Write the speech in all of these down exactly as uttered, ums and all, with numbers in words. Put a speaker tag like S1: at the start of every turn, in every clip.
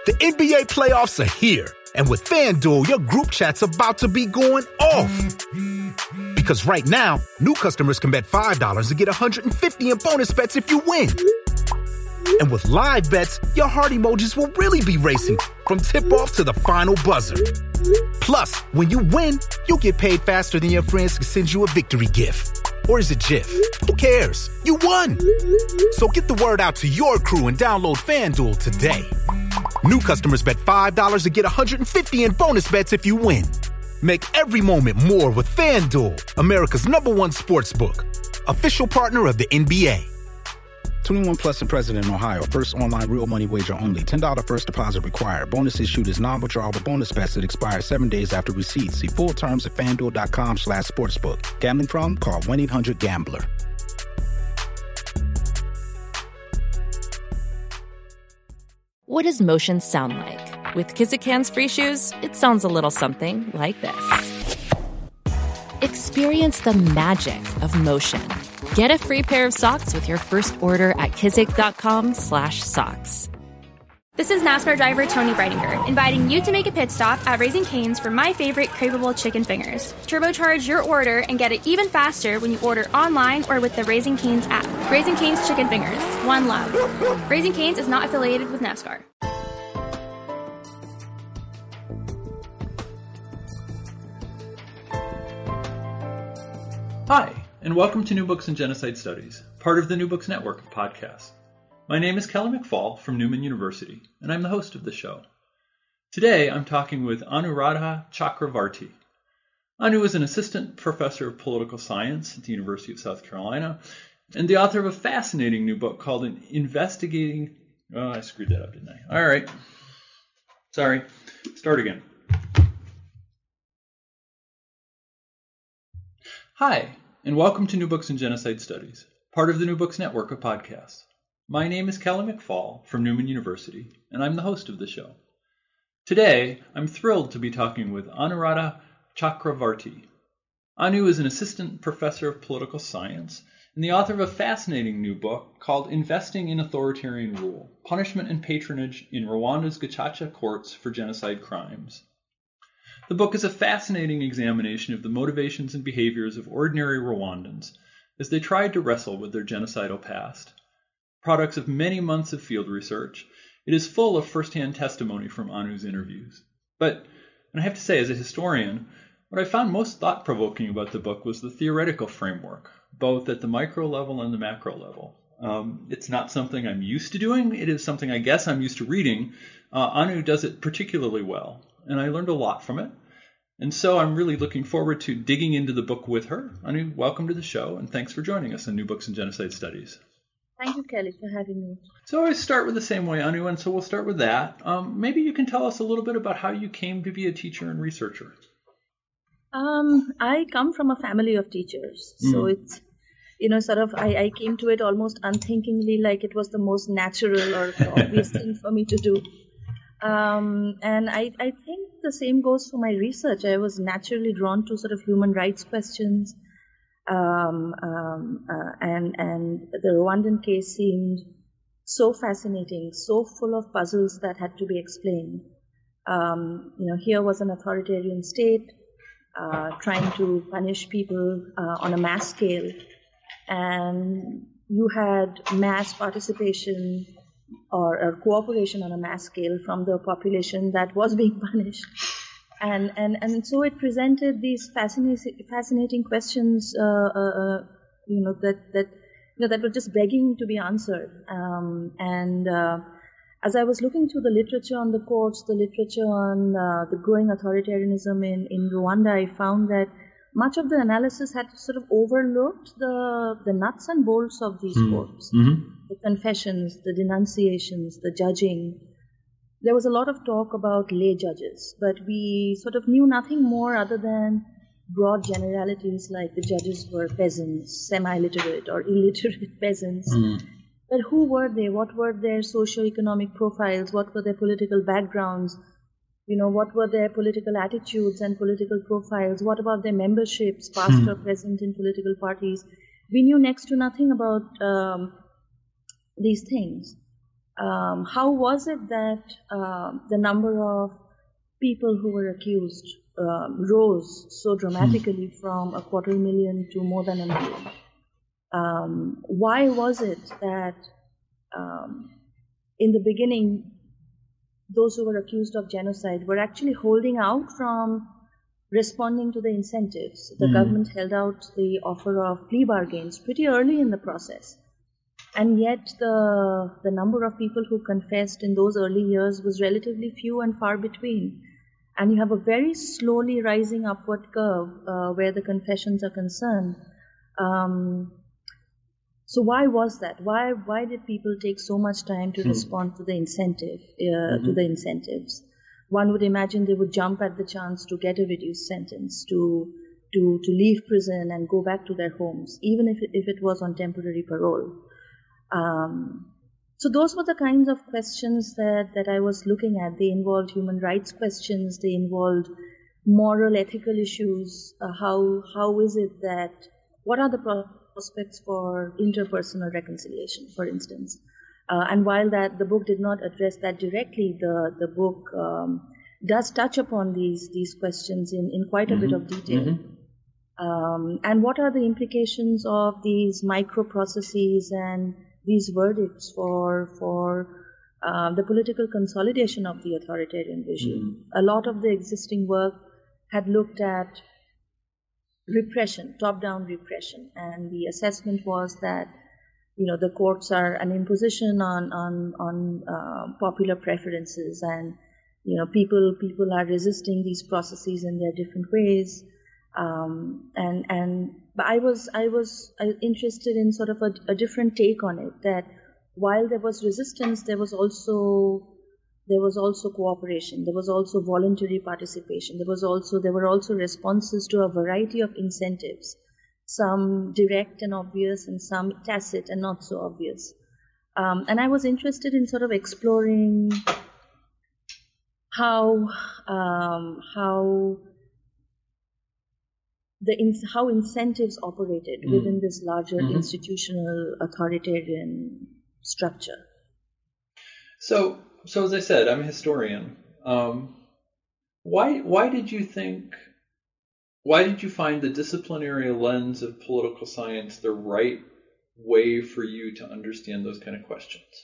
S1: The N B A playoffs are here, and with FanDuel, your group chat's about to be going off. Because right now, new customers can bet five dollars to get one hundred fifty dollars in bonus bets if you win. And with live bets, your heart emojis will really be racing from tip-off to the final buzzer. Plus, when you win, you'll get paid faster than your friends can send you a victory gift. Or is it GIF? Who cares? You won! So get the word out to your crew and download FanDuel today. New customers bet five dollars to get one hundred fifty dollars in bonus bets if you win. Make every moment more with FanDuel, America's number one sportsbook. Official partner of the N B A.
S2: twenty-one plus and present in Ohio. First online real money wager only. ten dollars first deposit required. Bonus issued is non-withdrawable bonus bets that expire seven days after receipt. See full terms at FanDuel.com slash sportsbook. Gambling problem? Call one eight hundred gambler.
S3: What does motion sound like? With Kizik Hands Free Shoes, it sounds a little something like this. Experience the magic of motion. Get a free pair of socks with your first order at kizik.com slash socks.
S4: This is NASCAR driver Tony Breidinger, inviting you to make a pit stop at Raising Cane's for my favorite craveable chicken fingers. Turbocharge your order and get it even faster when you order online or with the Raising Cane's app. Raising Cane's Chicken Fingers. One love. Raising Cane's is not affiliated with NASCAR.
S5: Hi, and welcome to New Books in Genocide Studies, part of the New Books Network of podcasts. My name is Kelly McFall from Newman University, and I'm the host of the show. Today, I'm talking with Anuradha Chakravarty. Anu is an assistant professor of political science at the University of South Carolina, and the author of a fascinating new book called Investigating... Oh, I screwed that up, didn't I? All right. Sorry. Start again. Hi, and welcome to New Books in Genocide Studies, part of the New Books Network of podcasts. My name is Kelly McFall from Newman University, and I'm the host of the show. Today, I'm thrilled to be talking with Anuradha Chakravarty. Anu is an assistant professor of political science and the author of a fascinating new book called Investing in Authoritarian Rule: Punishment and Patronage in Rwanda's Gacaca Courts for Genocide Crimes. The book is a fascinating examination of the motivations and behaviors of ordinary Rwandans as they tried to wrestle with their genocidal past. Products of many months of field research, it is full of first-hand testimony from Anu's interviews. But, and I have to say, as a historian, what I found most thought-provoking about the book was the theoretical framework, both at the micro level and the macro level. Um, it's not something I'm used to doing. It is something I guess I'm used to reading. Uh, Anu does it particularly well, and I learned a lot from it. And so I'm really looking forward to digging into the book with her. Anu, welcome to the show, and thanks for joining us on New Books in Genocide Studies.
S6: Thank you, Kelly, for having me.
S5: So I always start with the same way, Anu, and so we'll start with that. Um, maybe you can tell us a little bit about how you came to be a teacher and researcher.
S6: Um, I come from a family of teachers, mm. so it's, you know, sort of, I, I came to it almost unthinkingly, like it was the most natural or obvious thing for me to do. Um, and I, I think the same goes for my research. I was naturally drawn to sort of human rights questions. Um, um, uh, and and the Rwandan case seemed so fascinating, so full of puzzles that had to be explained. Um, you know, here was an authoritarian state uh, trying to punish people uh, on a mass scale, and you had mass participation or, or cooperation on a mass scale from the population that was being punished. And, and and so it presented these fascinating fascinating questions, uh, uh, you know, that that you know that were just begging to be answered. Um, and uh, as I was looking through the literature on the courts, the literature on uh, the growing authoritarianism in, in Rwanda, I found that much of the analysis had sort of overlooked the the nuts and bolts of these mm. courts, mm-hmm. the confessions, the denunciations, the judging. There was a lot of talk about lay judges, but we sort of knew nothing more other than broad generalities like the judges were peasants, semi-literate or illiterate peasants. Mm. But who were they? What were their socio-economic profiles? What were their political backgrounds? You know, what were their political attitudes and political profiles? What about their memberships, past mm. or present in political parties? We knew next to nothing about um, these things. um, how was it that uh, the number of people who were accused um, rose so dramatically hmm. from a quarter million to more than a million? Um, why was it that um, in the beginning, those who were accused of genocide were actually holding out from responding to the incentives? The mm. government held out the offer of plea bargains pretty early in the process. And yet the, the number of people who confessed in those early years was relatively few and far between. And you have a very slowly rising upward curve uh, where the confessions are concerned. Um, So why was that? Why why did people take so much time to hmm. respond to the incentive uh, mm-hmm. to the incentives? One would imagine they would jump at the chance to get a reduced sentence, to to to leave prison and go back to their homes, even if it, if it was on temporary parole. Um, so those were the kinds of questions that that I was looking at. They involved human rights questions. They involved moral, ethical issues. Uh, how how is it that what are the pro- prospects for interpersonal reconciliation, for instance. Uh, and while that the book did not address that directly, the, the book um, does touch upon these, these questions in, in quite a mm-hmm. bit of detail. Mm-hmm. Um, and what are the implications of these micro-processes and these verdicts for, for uh, the political consolidation of the authoritarian regime? Mm-hmm. A lot of the existing work had looked at repression, top-down repression, and the assessment was that, you know, the courts are an imposition on on on uh, popular preferences, and you know, people people are resisting these processes in their different ways, um, and and but I was I was interested in sort of a, a different take on it. That while there was resistance, there was also There was also cooperation. There was also voluntary participation. There was also there were also responses to a variety of incentives, some direct and obvious, and some tacit and not so obvious. Um, and I was interested in sort of exploring how um, how the in, how incentives operated mm. within this larger mm-hmm. institutional authoritarian structure.
S5: So. So as I said, I'm a historian. Um, why why did you think, why did you find the disciplinary lens of political science the right way for you to understand those kind of questions?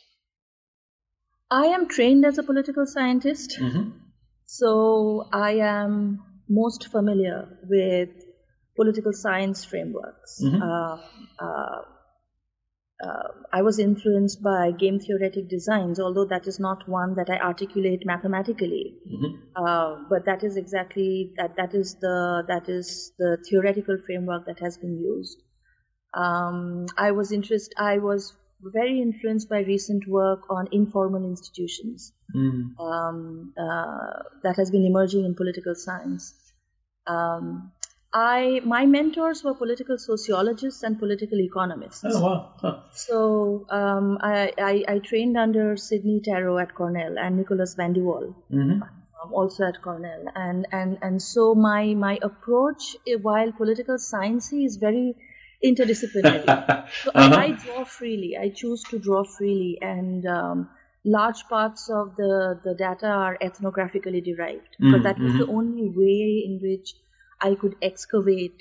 S6: I am trained as a political scientist, mm-hmm. so I am most familiar with political science frameworks. Mm-hmm. Uh, uh, Uh, I was influenced by game theoretic designs, although that is not one that I articulate mathematically. Mm-hmm. Uh, but that is exactly that. That is the that is the theoretical framework that has been used. Um, I was interest. I was very influenced by recent work on informal institutions mm-hmm. um, uh, that has been emerging in political science. Um, I my mentors were political sociologists and political economists.
S5: Oh wow! Huh.
S6: So um, I, I I trained under Sidney Tarrow at Cornell and Nicholas van de Waal, mm-hmm. um, also at Cornell, and and and so my my approach, while political science is very interdisciplinary, so uh-huh. I, I draw freely. I choose to draw freely, and um, large parts of the the data are ethnographically derived, mm-hmm. but that was mm-hmm. the only way in which I could excavate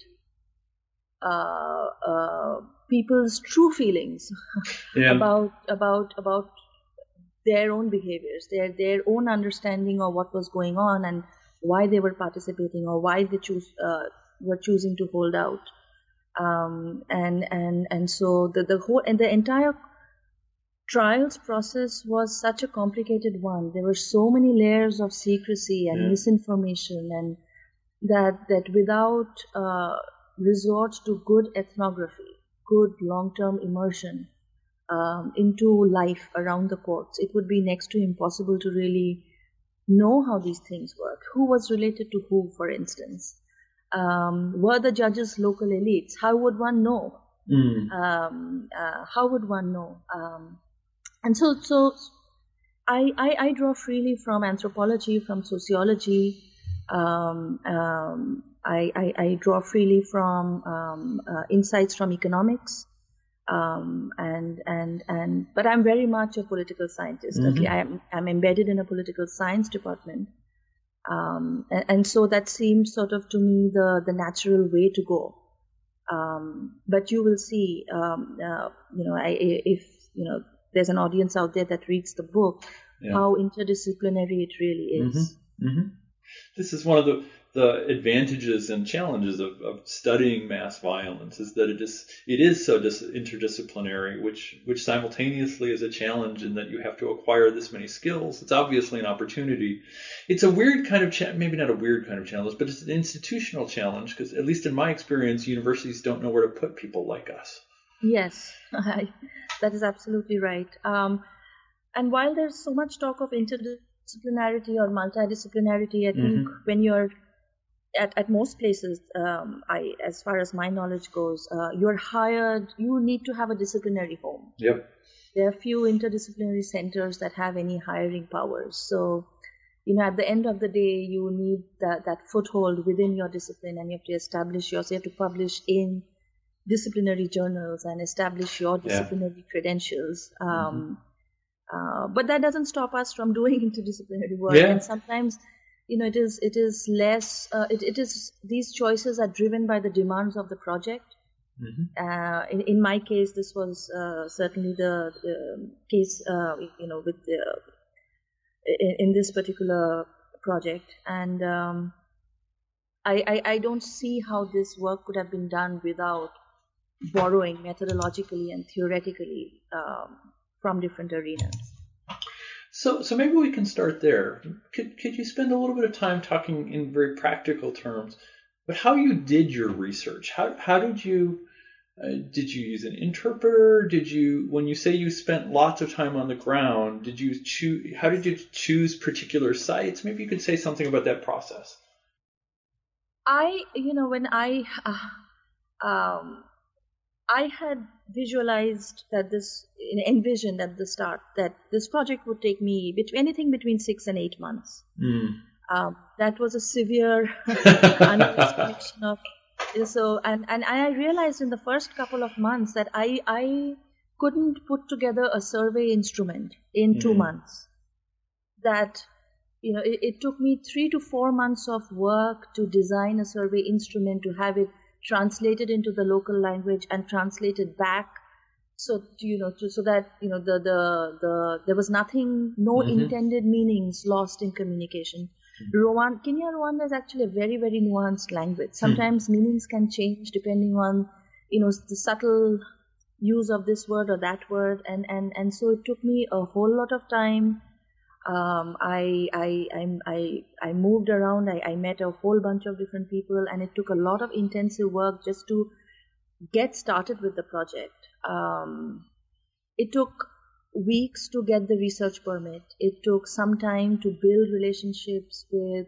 S6: uh, uh, people's true feelings yeah. about about about their own behaviors, their their own understanding of what was going on and why they were participating or why they choose uh, were choosing to hold out. Um, and and and so the the whole and the entire trials process was such a complicated one. There were so many layers of secrecy and yeah. misinformation and. That that without uh, resort to good ethnography, good long-term immersion um, into life around the courts, it would be next to impossible to really know how these things work. Who was related to who, for instance? Um, were the judges local elites? How would one know? Mm. Um, uh, how would one know? Um, and so, so I, I I draw freely from anthropology, from sociology. Um, um, I, I, I draw freely from um, uh, insights from economics, Um, and and and but I'm very much a political scientist.
S5: Mm-hmm.
S6: Okay, I'm I'm embedded in a political science department, um, and, and so that seems sort of to me the the natural way to go. Um, but you will see, um, uh, you know, I, if you know, there's an audience out there that reads the book, yeah. how interdisciplinary it really is.
S5: Mm-hmm. Mm-hmm. This is one of the, the advantages and challenges of, of studying mass violence, is that it is it is so dis- interdisciplinary, which which simultaneously is a challenge in that you have to acquire this many skills. It's obviously an opportunity. It's a weird kind of cha- maybe not a weird kind of challenge, but it's an institutional challenge, because at least in my experience, universities don't know where to put people like us.
S6: Yes, that is absolutely right. Um, and while there's so much talk of interdisciplinarity or multidisciplinarity, I think mm-hmm. when you're at, at most places, um, I, as far as my knowledge goes, uh, you're hired, you need to have a disciplinary home.
S5: Yep.
S6: There are few interdisciplinary centers that have any hiring powers. So, you know, at the end of the day, you need that, that foothold within your discipline, and you have to establish yours. You have to publish in disciplinary journals and establish your disciplinary yeah. credentials. Um, mm-hmm. uh, but that doesn't stop us from doing interdisciplinary work.
S5: Yeah.
S6: And sometimes, you know, it is it is less. Uh, it it is these choices are driven by the demands of the project. Mm-hmm. Uh, in in my case, this was uh, certainly the, the case. Uh, you know, with the in, in this particular project, and um, I, I I don't see how this work could have been done without borrowing methodologically and theoretically um, from different arenas.
S5: So, so maybe we can start there. Could could you spend a little bit of time talking in very practical terms, but how you did your research? How how did you uh, did you use an interpreter? Did you, when you say you spent lots of time on the ground, did you choose? How did you choose particular sites? Maybe you could say something about that process.
S6: I, you know, when I. Uh, um, I had visualized that this, envisioned at the start that this project would take me between anything between six and eight months. Mm. Um, that was a severe underestimation of so, and and I realized in the first couple of months that I I couldn't put together a survey instrument in mm. two months. That you know it, it took me three to four months of work to design a survey instrument, to have it translated into the local language and translated back, so you know, to, so that you know the the the there was nothing, no mm-hmm. intended meanings lost in communication. Mm-hmm. Rwanda, Kenya Rwanda is actually a very very nuanced language. Sometimes mm-hmm. meanings can change depending on you know the subtle use of this word or that word, and and and so it took me a whole lot of time. Um, I, I, I, I moved around, I, I met a whole bunch of different people, and it took a lot of intensive work just to get started with the project. Um, it took weeks to get the research permit. It took some time to build relationships with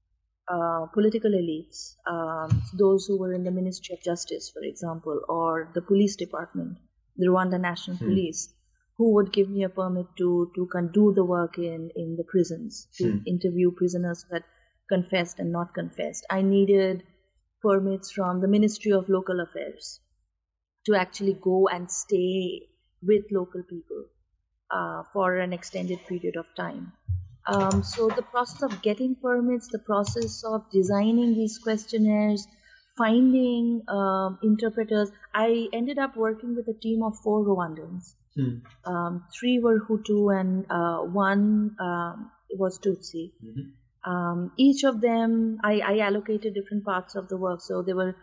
S6: uh, political elites, um, those who were in the Ministry of Justice, for example, or the police department, the Rwanda National hmm. Police, who would give me a permit to to can do the work in, in the prisons, to hmm. interview prisoners that confessed and not confessed. I needed permits from the Ministry of Local Affairs to actually go and stay with local people uh, for an extended period of time. Um, so the process of getting permits, the process of designing these questionnaires, finding um, interpreters. I ended up working with a team of four Rwandans. Hmm. Um, three were Hutu and uh, one um, was Tutsi. Mm-hmm. Um, each of them, I, I allocated different parts of the work. So there were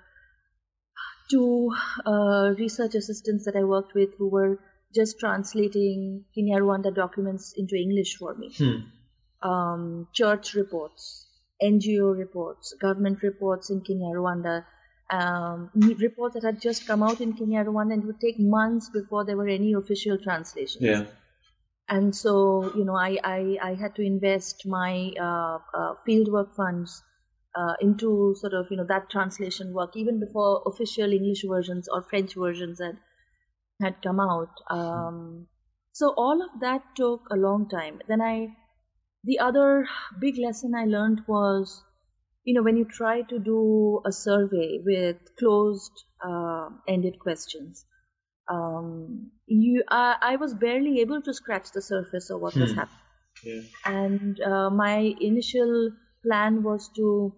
S6: two uh, research assistants that I worked with who were just translating Kenya Rwanda documents into English for me. Hmm. Um, church reports, N G O reports, government reports in Kenya Rwanda. Um, reports that had just come out in Kenya Rwanda, and it would take months before there were any official translations.
S5: Yeah.
S6: And so, you know, I, I, I had to invest my uh, uh, fieldwork funds uh, into sort of, you know, that translation work, even before official English versions or French versions had, had come out. Um, so all of that took a long time. Then I, the other big lesson I learned was, you know, when you try to do a survey with closed uh, ended questions, Um, you, uh, I was barely able to scratch the surface of what
S5: Hmm.
S6: was happening.
S5: Yeah.
S6: And uh, my initial plan was to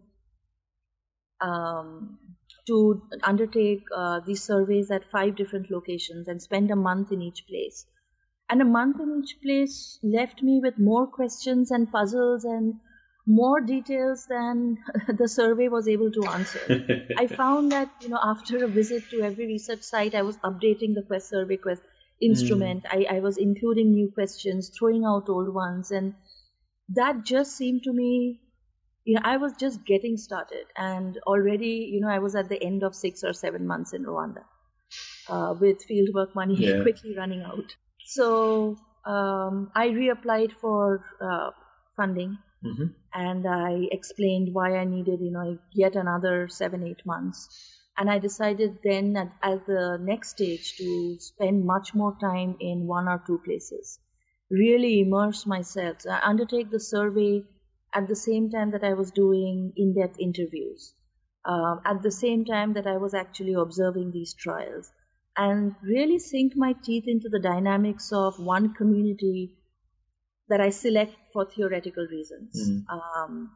S6: um, to undertake uh, these surveys at five different locations and spend a month in each place. And a month in each place left me with more questions and puzzles and more details than the survey was able to answer. I found that, you know, after a visit to every research site, I was updating the quest survey quest instrument. Mm. I, I was including new questions, throwing out old ones, and that just seemed to me, you know, I was just getting started, and already, you know, I was at the end of six or seven months in Rwanda uh, with fieldwork money yeah. quickly running out. So um, I reapplied for uh, funding. Mm-hmm. And I explained why I needed, you know, yet another seven, eight months. And I decided then at, at the next stage to spend much more time in one or two places, really immerse myself. So I undertake the survey at the same time that I was doing in-depth interviews, uh, at the same time that I was actually observing these trials, and really sink my teeth into the dynamics of one community that I select for theoretical reasons. Mm. Um,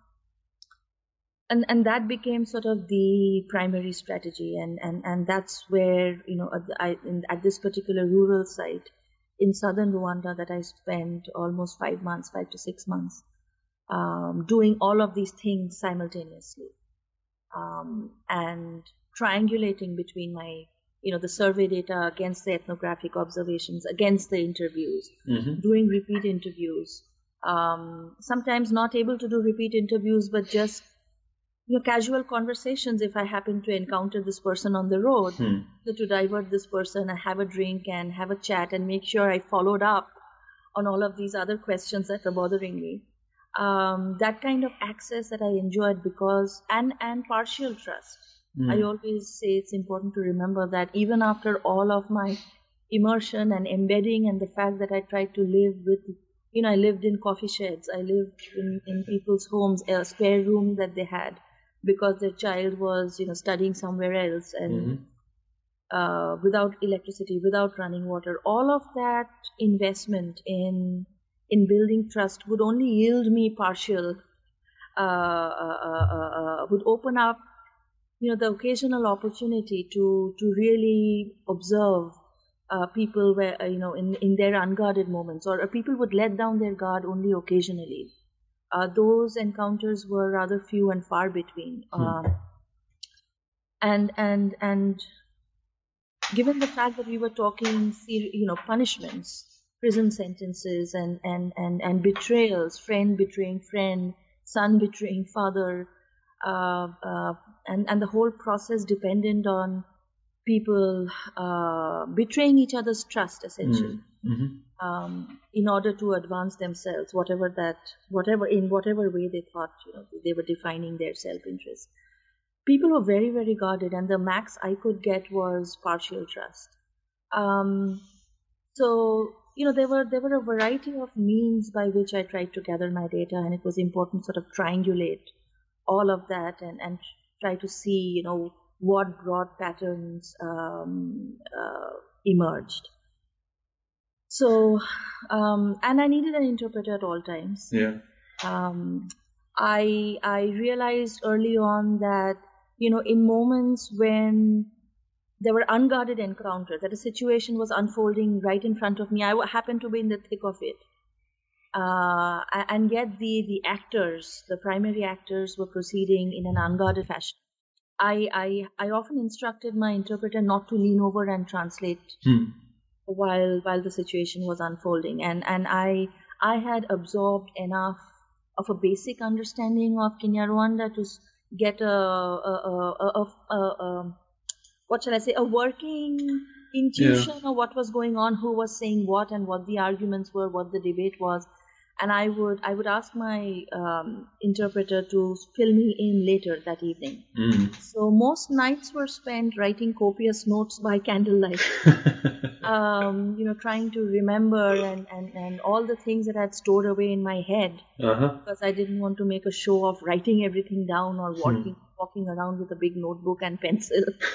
S6: and, and that became sort of the primary strategy. And, and, and that's where, you know, at, the, I, in, at this particular rural site in southern Rwanda that I spent almost five months, five to six months, um, doing all of these things simultaneously. Um, and triangulating between my you know, the survey data against the ethnographic observations, against the interviews, mm-hmm. doing repeat interviews, um, sometimes not able to do repeat interviews, but just, you know, casual conversations if I happen to encounter this person on the road, hmm. so to divert this person and have a drink and have a chat and make sure I followed up on all of these other questions that are bothering me. Um, that kind of access that I enjoyed because, and, and partial trust. Mm. I always say it's important to remember that even after all of my immersion and embedding and the fact that I tried to live with, you know, I lived in coffee sheds, I lived in, in people's homes, a spare room that they had because their child was, you know, studying somewhere else and mm-hmm. uh, without electricity, without running water. All of that investment in in building trust would only yield me partial, uh, uh, uh, uh, would open up you know, the occasional opportunity to, to really observe uh, people where, uh, you know, in, in their unguarded moments, or uh, people would let down their guard only occasionally. Uh, those encounters were rather few and far between. Hmm. Um, and, and, and given the fact that we were talking, you know, punishments, prison sentences and, and, and, and betrayals, friend betraying friend, son betraying father, Uh, uh, and, and the whole process dependent on people uh, betraying each other's trust, essentially, mm-hmm. um, in order to advance themselves, whatever that, whatever in whatever way they thought, you know, they were defining their self-interest. People were very, very guarded, and the max I could get was partial trust. Um, so, you know, there were there were a variety of means by which I tried to gather my data, and it was important to sort of triangulate all of that and, and try to see, you know, what broad patterns um, uh, emerged. So, um, and I needed an interpreter at all times.
S5: Yeah.
S6: Um, I I realized early on that, you know, in moments when there were unguarded encounters, that a situation was unfolding right in front of me, I happened to be in the thick of it. Uh, and yet the, the actors, the primary actors, were proceeding in an unguarded fashion. I, I, I often instructed my interpreter not to lean over and translate hmm. while while the situation was unfolding. And, and I I had absorbed enough of a basic understanding of Kinyarwanda to get a, a, a, a, a, a what shall I say, a working intuition yeah. of what was going on, who was saying what, and what the arguments were, what the debate was. And I would I would ask my um, interpreter to fill me in later that evening. Mm. So most nights were spent writing copious notes by candlelight, um, you know, trying to remember and, and, and all the things that I had stored away in my head, uh-huh. because I didn't want to make a show of writing everything down or walking, hmm. walking around with a big notebook and pencil.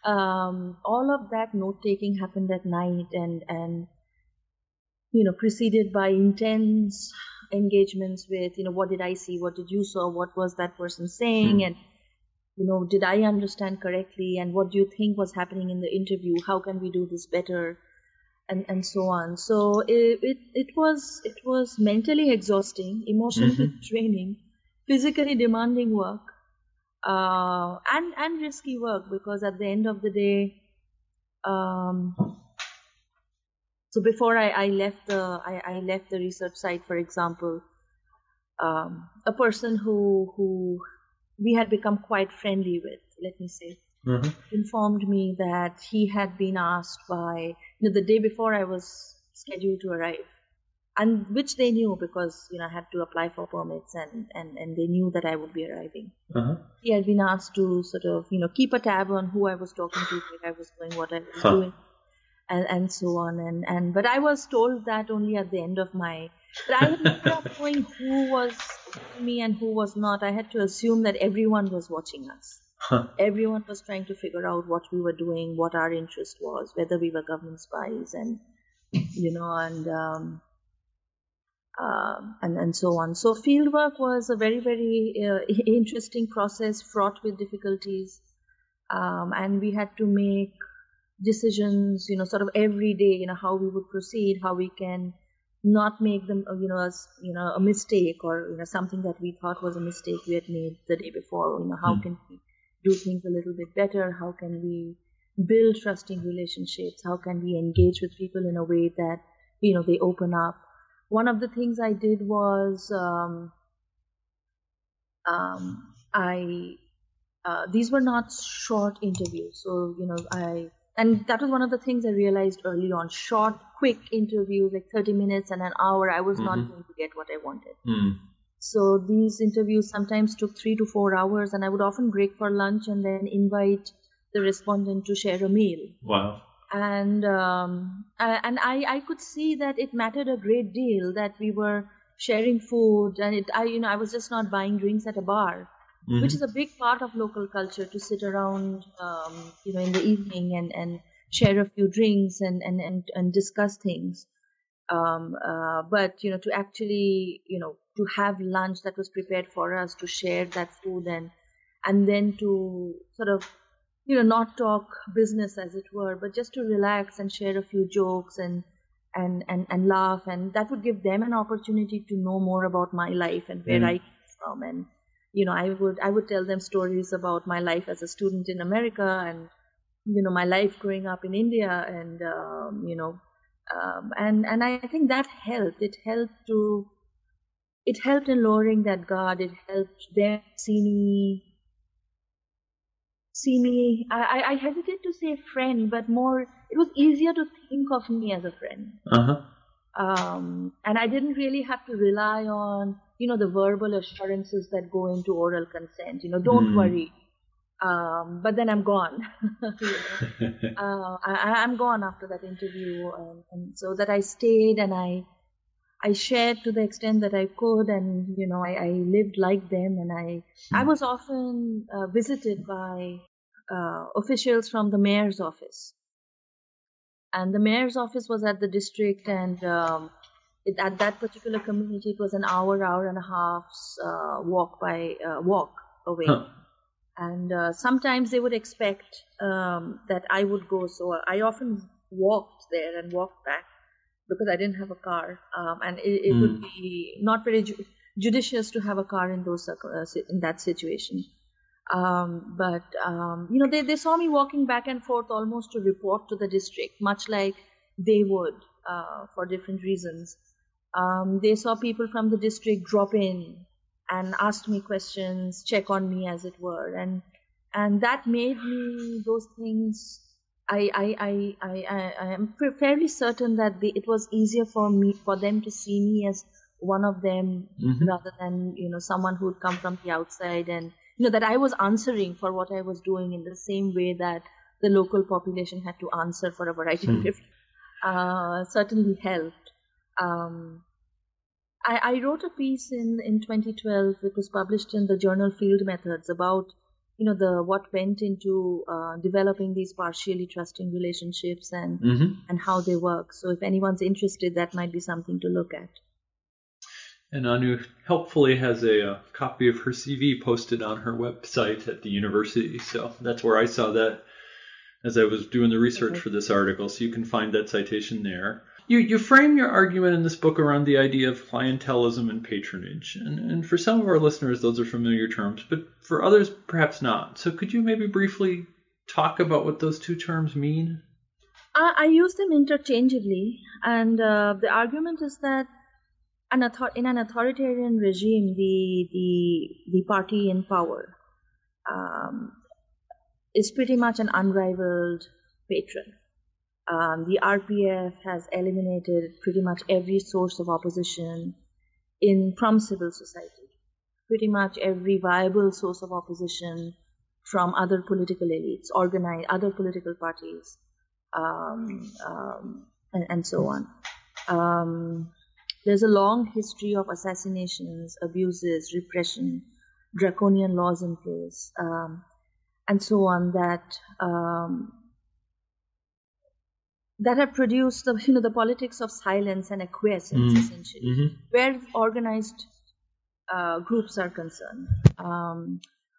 S6: um, all of that note-taking happened at night, and, and, you know, preceded by intense engagements with, you know, what did I see? What did you saw? What was that person saying?
S5: Mm.
S6: And, you know, did I understand correctly? And what do you think was happening in the interview? How can we do this better? And, and so on. So it, it, it was, it was mentally exhausting, emotionally
S5: Mm-hmm.
S6: draining, physically demanding work, uh, and, and risky work, because at the end of the day, um, so before I, I left the, I, I left the research site, for example, um, a person who, who we had become quite friendly with, let me say,
S5: Mm-hmm.
S6: informed me that he had been asked by, you know, the day before I was scheduled to arrive, and which they knew because, you know, I had to apply for permits, and, and, and they knew that I would be arriving.
S5: Uh-huh.
S6: He had been asked to sort of, you know, keep a tab on who I was talking to, where I was going, what I was
S5: Huh.
S6: doing, and, and so on. And, and but I was told that only at the end of my, but I had not knowing who was watching me and who was not. I had to assume that everyone was watching us.
S5: Huh.
S6: Everyone was trying to figure out what we were doing, what our interest was, whether we were government spies, and you know, and um, uh, and and so on. So fieldwork was a very very uh, interesting process, fraught with difficulties, um, and we had to make decisions, you know, sort of every day, you know, how we would proceed, how we can not make them, you know, as you know, a mistake, or you know, something that we thought was a mistake we had made the day before. You know, how
S5: Hmm.
S6: can we do things a little bit better? How can we build trusting relationships? How can we engage with people in a way that, you know, they open up? One of the things I did was um, um, I uh, these were not short interviews, so you know I and that was one of the things I realized early on. Short, quick interviews, like thirty minutes and an hour, I was not
S5: Mhm.
S6: going to get what I wanted.
S5: Mm.
S6: So these interviews sometimes took three to four hours, and I would often break for lunch and then invite the respondent to share a meal.
S5: Wow.
S6: And um, I- and I, I could see that it mattered a great deal that we were sharing food, and it I you know I was just not buying drinks at a bar,
S5: Mhm.
S6: which is a big part of local culture, to sit around um, you know in the evening and, and share a few drinks and and, and, and discuss things. Um, uh, but you know to actually you know to have lunch that was prepared for us, to share that food, and and then to sort of you know not talk business as it were, but just to relax and share a few jokes and and and, and laugh, and that would give them an opportunity to know more about my life and where
S5: Mm.
S6: I came from. And you know I would I would tell them stories about my life as a student in America, and you know my life growing up in India, and um, you know um, and and I think that helped. It helped to it helped in lowering that guard. It helped them see me see me. I, I I hesitate to say friend, but more it was easier to think of me as a friend.
S5: Uh-huh.
S6: Um, and I didn't really have to rely on you know the verbal assurances that go into oral consent. You know, don't
S5: Mm.
S6: worry. Um, but then I'm gone. you know? uh, I, I'm gone after that interview, and, and so that I stayed and I I shared to the extent that I could, and you know I, I lived like them, and I I was often uh, visited by uh, officials from the mayor's office, and the mayor's office was at the district, and um, it, at that particular community it was an hour hour and a half's uh, walk by uh, walk away.
S5: Huh.
S6: And uh, sometimes they would expect um, that I would go, so I often walked there and walked back because I didn't have a car, um, and it, it would
S5: Mm.
S6: be not very ju- judicious to have a car in those circ- uh, si- in that situation. Um, but um, you know, they they saw me walking back and forth almost to report to the district, much like they would uh, for different reasons. Um, they saw people from the district drop in and asked me questions, check on me, as it were, and and that made me those things. I I I I, I, I am fa- fairly certain that they, it was easier for me for them to see me as one of them
S5: Mhm.
S6: rather than you know someone who would come from the outside, and you know that I was answering for what I was doing in the same way that the local population had to answer for a variety of
S5: Hmm.
S6: different. Uh, certainly helped. Um, I, I wrote a piece in, in twenty twelve. It was published in the journal Field Methods about you know, the what went into uh, developing these partially trusting relationships and
S5: Mm-hmm.
S6: and how they work. So if anyone's interested, that might be something to look at.
S5: And Anu helpfully has a, a copy of her C V posted on her website at the university. So that's where I saw that as I was doing the research for this article. So you can find that citation there. You you frame your argument in this book around the idea of clientelism and patronage. And, and for some of our listeners, those are familiar terms, but for others, perhaps not. So could you maybe briefly talk about what those two terms mean?
S6: I, I use them interchangeably, and uh, the argument is that an author- in an authoritarian regime, the the the party in power um, is pretty much an unrivaled patron. Um, the R P F has eliminated pretty much every source of opposition in from civil society, pretty much every viable source of opposition from other political elites, organized other political parties, um, um, and, and so on. Um, there's a long history of assassinations, abuses, repression, draconian laws in place, um, and so on that. Um, that have produced the, you know, the politics of silence and acquiescence,
S5: Mm.
S6: essentially,
S5: Mm-hmm.
S6: where organized uh, groups are concerned. Um,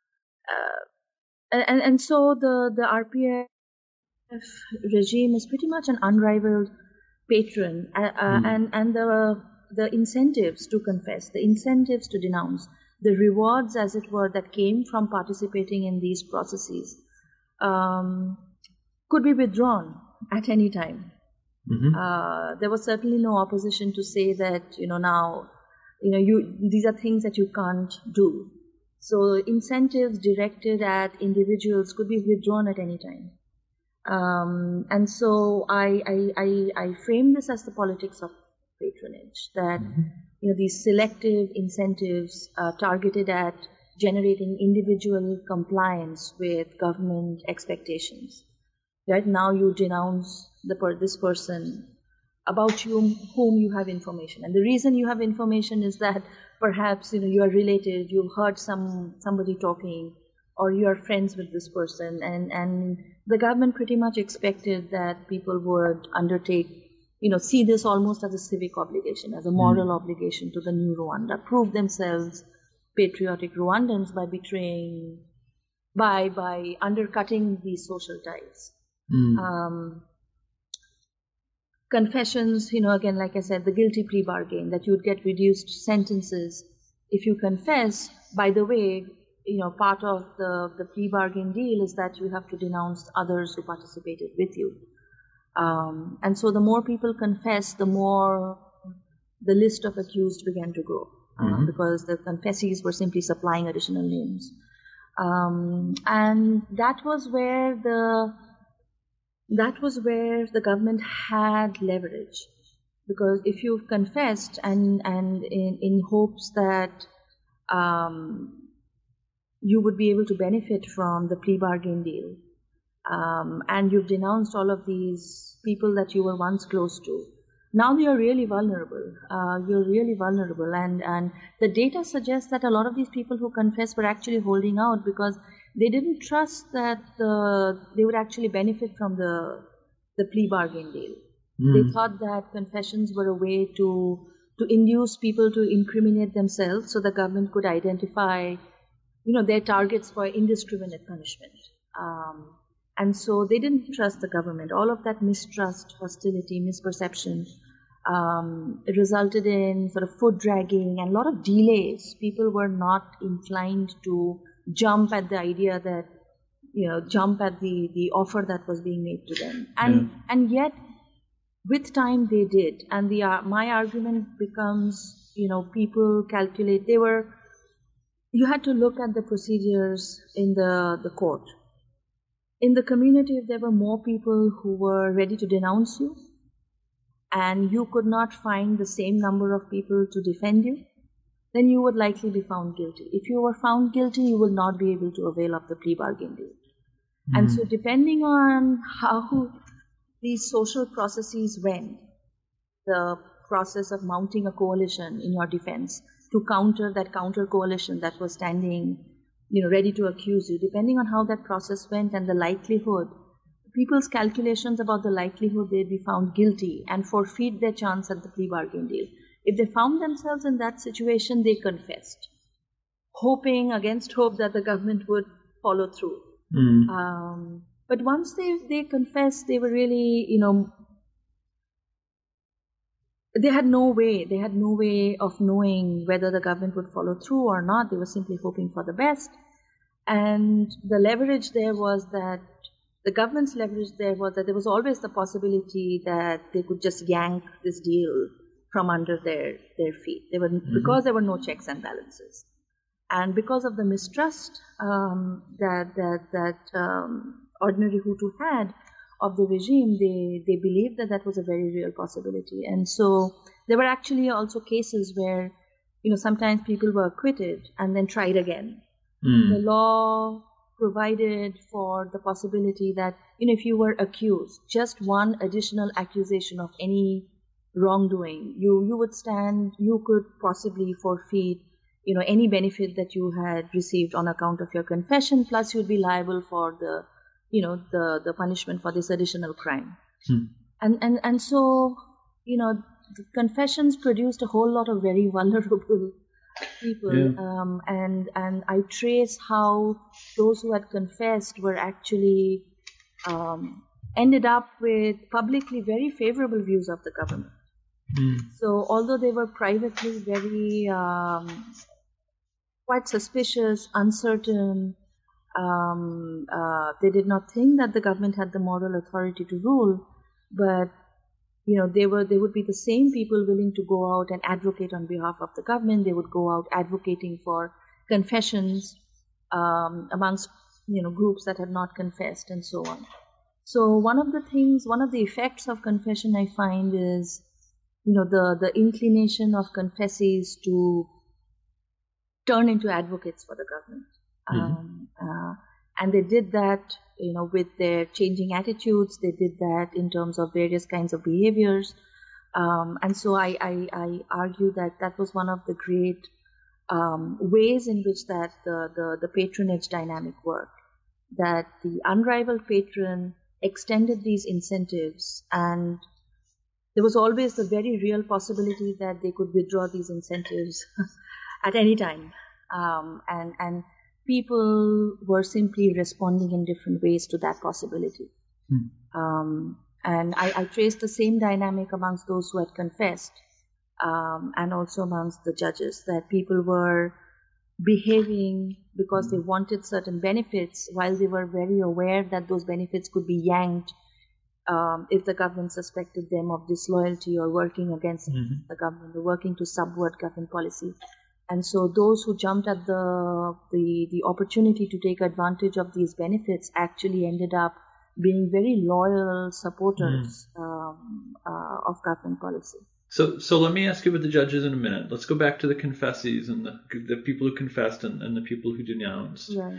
S6: uh, and, and so the, the R P F regime is pretty much an unrivaled patron, uh, uh,
S5: Mm.
S6: and, and the, the incentives to confess, the incentives to denounce, the rewards, as it were, that came from participating in these processes um, could be withdrawn at any time.
S5: Mm-hmm.
S6: Uh, there was certainly no opposition to say that, you know, now, you know, you these are things that you can't do. So incentives directed at individuals could be withdrawn at any time. Um, and so I, I, I, I frame this as the politics of patronage, that,
S5: Mm-hmm.
S6: you know, these selective incentives uh, targeted at generating individual compliance with government expectations. Right now, you denounce the per- this person about you, whom you have information, and the reason you have information is that perhaps, you know, you are related, you've heard some somebody talking, or you are friends with this person, and and the government pretty much expected that people would undertake, you know, see this almost as a civic obligation, as a moral mm. obligation to the new Rwanda, prove themselves patriotic Rwandans by betraying, by by undercutting these social ties. Mm. Um, confessions, you know, again, like I said, the guilty plea bargain, that you would get reduced sentences if you confess. By the way, you know, part of the, the plea bargain deal is that you have to denounce others who participated with you. Um, and so the more people confess, the more the list of accused began to grow, mm-hmm. uh, because the confessees were simply supplying additional names. Um, and that was where the That was where the government had leverage, because if you've confessed and and in, in hopes that um, you would be able to benefit from the plea bargain deal, um, and you've denounced all of these people that you were once close to, now you're really vulnerable. Uh, you're really vulnerable, and and the data suggests that a lot of these people who confessed were actually holding out because they didn't trust that uh, they would actually benefit from the the plea bargain deal. Mm. They thought that confessions were a way to to induce people to incriminate themselves, so the government could identify, you know, their targets for indiscriminate punishment. Um, and so they didn't trust the government. All of that mistrust, hostility, misperception um, it resulted in sort of foot dragging and a lot of delays. People were not inclined to jump at the idea that, you know, jump at the, the offer that was being made to them. And yeah. and yet, with time they did. And the uh, my argument becomes, you know, people calculate, they were, you had to look at the procedures in the, the court. In the community, if there were more people who were ready to denounce you, and you could not find the same number of people to defend you, then you would likely be found guilty. If you were found guilty, you will not be able to avail of the plea bargain deal. Mm. And so depending on how these social processes went, the process of mounting a coalition in your defense to counter that counter coalition that was standing, you know, ready to accuse you. Depending on how that process went and the likelihood, people's calculations about the likelihood they'd be found guilty and forfeit their chance at the plea bargain deal. If they found themselves in that situation, they confessed, hoping against hope that the government would follow through. Mm. Um, but once they they confessed, they were really, you know, they had no way, they had no way of knowing whether the government would follow through or not. They were simply hoping for the best. And the leverage there was that, the government's leverage there was that there was always the possibility that they could just yank this deal from under their, their feet. They were, mm-hmm. because there were no checks and balances. And because of the mistrust um, that, that, that um, ordinary Hutu had of the regime, they, they believed that that was a very real possibility. And so there were actually also cases where, you know, sometimes people were acquitted and then tried again. Mm. The law provided for the possibility that, you know, if you were accused, just one additional accusation of any wrongdoing, you, you would stand, you could possibly forfeit, you know, any benefit that you had received on account of your confession, plus you'd be liable for the, you know, the, the punishment for this additional crime. Hmm. And, and, and so, you know, the confessions produced a whole lot of very vulnerable people. Yeah. Um, and, and I trace how those who had confessed were actually, um, ended up with publicly very favorable views of the government. Hmm. So although they were privately very, um, quite suspicious, uncertain, Um, uh, they did not think that the government had the moral authority to rule, but, you know, they were, they would be the same people willing to go out and advocate on behalf of the government. They would go out advocating for confessions, um, amongst, you know, groups that had not confessed and so on. So one of the things, one of the effects of confession I find is, you know, the, the inclination of confessees to turn into advocates for the government. Mm-hmm. Um, uh, and they did that, you know, with their changing attitudes. They did that in terms of various kinds of behaviors. Um, and so I, I, I argue that that was one of the great um, ways in which that the, the, the patronage dynamic worked. That the unrivaled patron extended these incentives, and there was always the very real possibility that they could withdraw these incentives at any time. Um, and, and people were simply responding in different ways to that possibility. Hmm. Um, and I, I traced the same dynamic amongst those who had confessed, um, and also amongst the judges, that people were behaving because they wanted certain benefits, while they were very aware that those benefits could be yanked um, if the government suspected them of disloyalty or working against mm-hmm. the government, or working to subvert government policy. And so those who jumped at the, the the opportunity to take advantage of these benefits actually ended up being very loyal supporters mm. um, uh, of government policy.
S5: So so let me ask you about the judges in a minute. Let's go back to the confessees and the, the people who confessed and, and the people who denounced.
S6: Right.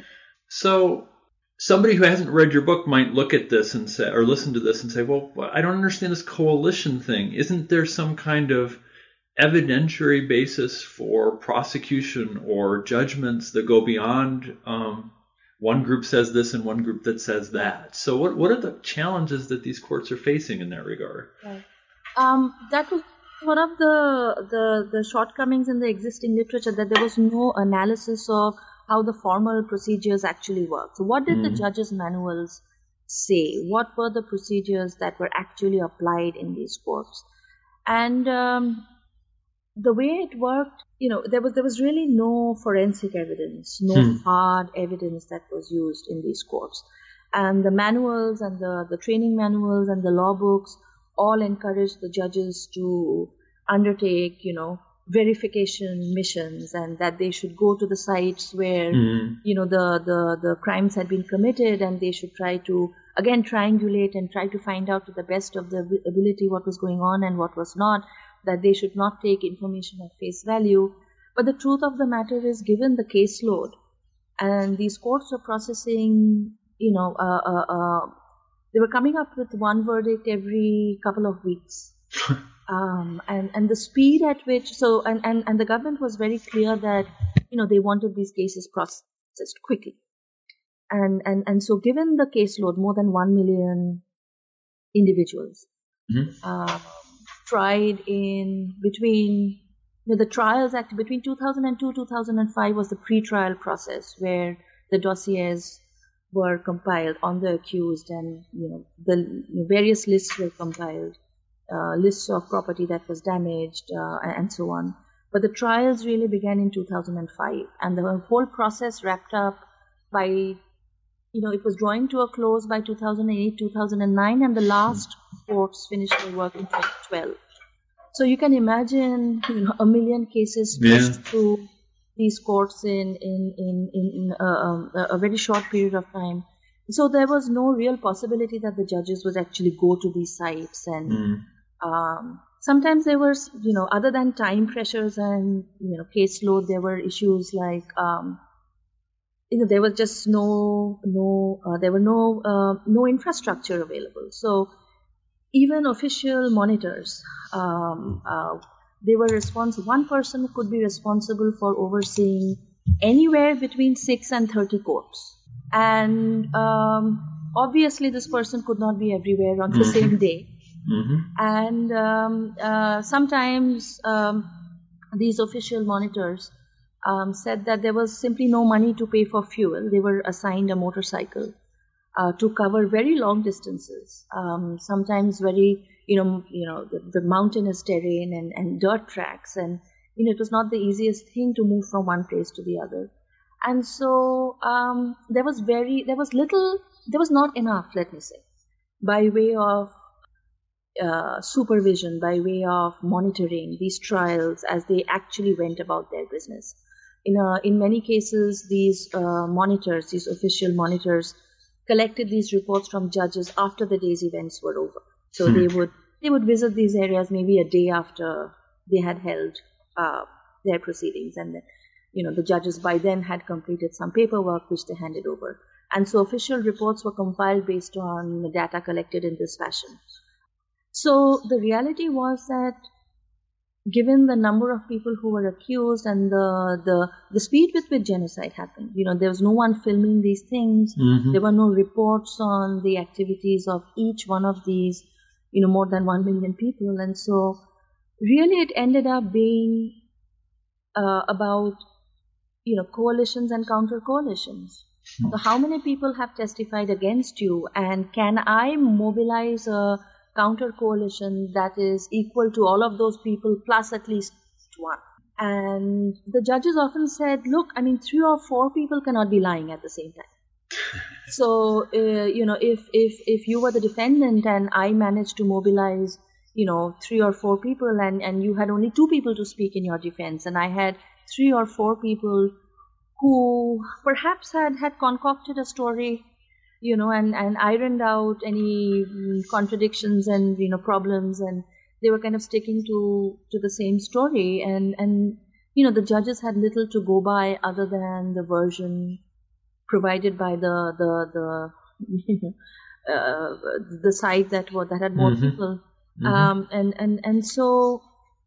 S5: So somebody who hasn't read your book might look at this and say, or listen to this and say, well, I don't understand this coalition thing. Isn't there some kind of evidentiary basis for prosecution or judgments that go beyond um, one group says this and one group that says that? So what what are the challenges that these courts are facing in that regard?
S6: Right. Um, that was one of the, the the shortcomings in the existing literature, that there was no analysis of how the formal procedures actually work. So what did mm. the judges' manuals say? What were the procedures that were actually applied in these courts? And um, the way it worked, you know, there was there was really no forensic evidence, no hmm. hard evidence that was used in these courts. And the manuals and the, the training manuals and the law books all encouraged the judges to undertake, you know, verification missions, and that they should go to the sites where, hmm. you know, the, the, the crimes had been committed, and they should try to, again, triangulate and try to find out to the best of their ability what was going on and what was not. That they should not take information at face value. But the truth of the matter is, given the caseload, and these courts were processing, you know, uh, uh, uh, they were coming up with one verdict every couple of weeks. um, and, and the speed at which, so, and, and, and the government was very clear that, you know, they wanted these cases processed processed quickly. And, and, and so given the caseload, more than one million individuals mm-hmm. uh, tried in between, you know, the trials act between two thousand two, two thousand five was the pre-trial process where the dossiers were compiled on the accused, and you know the you know, various lists were compiled, uh, lists of property that was damaged, uh, and so on. But the trials really began in two thousand five, and the whole process wrapped up by, you know, it was drawing to a close by two thousand eight, two thousand nine, and the last courts finished their work in twenty twelve. So you can imagine, you know, a million cases pushed yeah. through these courts in in in in, in uh, um, a very short period of time. So there was no real possibility that the judges would actually go to these sites, and mm. um, sometimes there were, you know, other than time pressures and you know caseload, there were issues like um, you know there was just no no uh, there were no uh, no infrastructure available. So even official monitors, um, uh, they were responsible. One person could be responsible for overseeing anywhere between six and thirty courts. And um, obviously this person could not be everywhere on the mm-hmm. same day. Mm-hmm. And um, uh, sometimes um, these official monitors um, said that there was simply no money to pay for fuel. They were assigned a motorcycle Uh, to cover very long distances, um, sometimes very, you know, you know, the, the mountainous terrain and, and dirt tracks, and you know, it was not the easiest thing to move from one place to the other, and so um, there was very, there was little, there was not enough, let me say, by way of uh, supervision, by way of monitoring these trials as they actually went about their business. In a, in many cases, these uh, monitors, these official monitors, collected these reports from judges after the day's events were over. So hmm. they would they would visit these areas maybe a day after they had held uh, their proceedings, and then, you know, the judges by then had completed some paperwork which they handed over. And so official reports were compiled based on the data collected in this fashion. So the reality was that, given the number of people who were accused and the, the the speed with which genocide happened, you know, there was no one filming these things. Mm-hmm. There were no reports on the activities of each one of these, you know, more than one million people. And so really it ended up being uh, about, you know, coalitions and counter coalitions. Mm-hmm. So how many people have testified against you, and can I mobilize a counter coalition that is equal to all of those people plus at least one? And the judges often said, look, I mean, three or four people cannot be lying at the same time. So, uh, you know, if, if, if you were the defendant and I managed to mobilize, you know, three or four people, and, and you had only two people to speak in your defense, and I had three or four people who perhaps had, had concocted a story, you know, and, and ironed out any contradictions and, you know, problems, and they were kind of sticking to, to the same story. And, and, you know, the judges had little to go by other than the version provided by the, the, the, uh, the site that were, that had more mm-hmm. people. Mm-hmm. Um, and, and, and so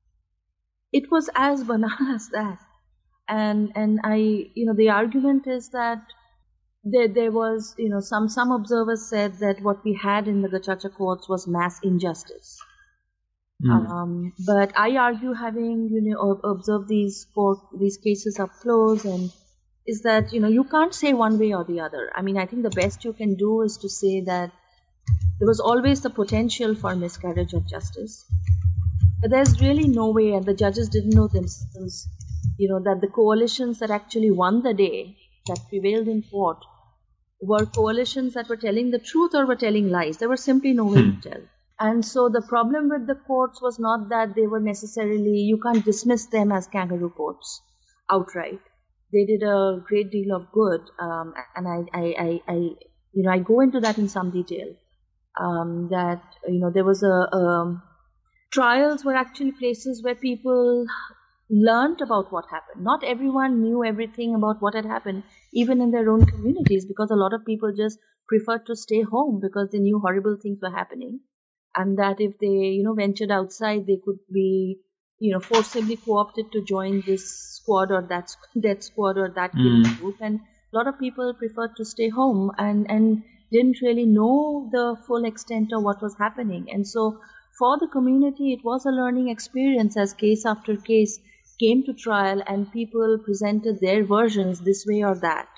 S6: it was as banal as that. And, and I, you know, the argument is that There, there was, you know, some, some observers said that what we had in the Gacaca courts was mass injustice. Mm. Um, but I argue, having, you know, observed these court, these cases up close, and is that, you know, you can't say one way or the other. I mean, I think the best you can do is to say that there was always the potential for miscarriage of justice. But there's really no way, and the judges didn't know themselves, you know, that the coalitions that actually won the day, that prevailed in court, were coalitions that were telling the truth or were telling lies. There was simply no way hmm. to tell. And so the problem with the courts was not that they were necessarily, you can't dismiss them as kangaroo courts outright. They did a great deal of good, um, and I, I, I, I, you know, I go into that in some detail. Um, that, you know, there was a, um, trials were actually places where people learned about what happened. Not everyone knew everything about what had happened, even in their own communities, because a lot of people just preferred to stay home because they knew horrible things were happening, and that if they, you know, ventured outside, they could be, you know, forcibly co-opted to join this squad or that that squad or that mm. group. And a a lot of people preferred to stay home and, and didn't really know the full extent of what was happening. And so for the community, it was a learning experience as case after case came to trial and people presented their versions this way or that.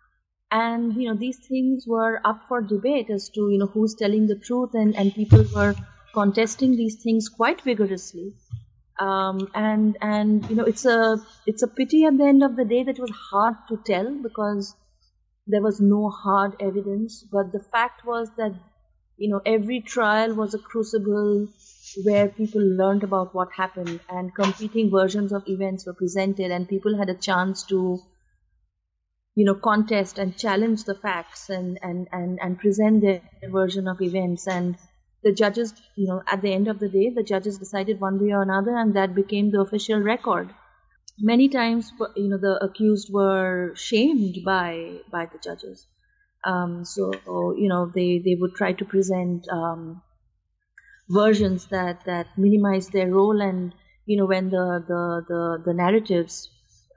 S6: And, you know, these things were up for debate as to, you know, who's telling the truth, and, and people were contesting these things quite vigorously. Um, and, and, you know, it's a, it's a pity at the end of the day that it was hard to tell because there was no hard evidence. But the fact was that, you know, every trial was a crucible where people learned about what happened, and competing versions of events were presented, and people had a chance to, you know, contest and challenge the facts and, and, and, and present their version of events. And the judges, you know, at the end of the day, the judges decided one way or another, and that became the official record. Many times, you know, the accused were shamed by by the judges. Um, so, you know, they, they would try to present um, versions that, that minimize their role, and, you know, when the, the, the, the narratives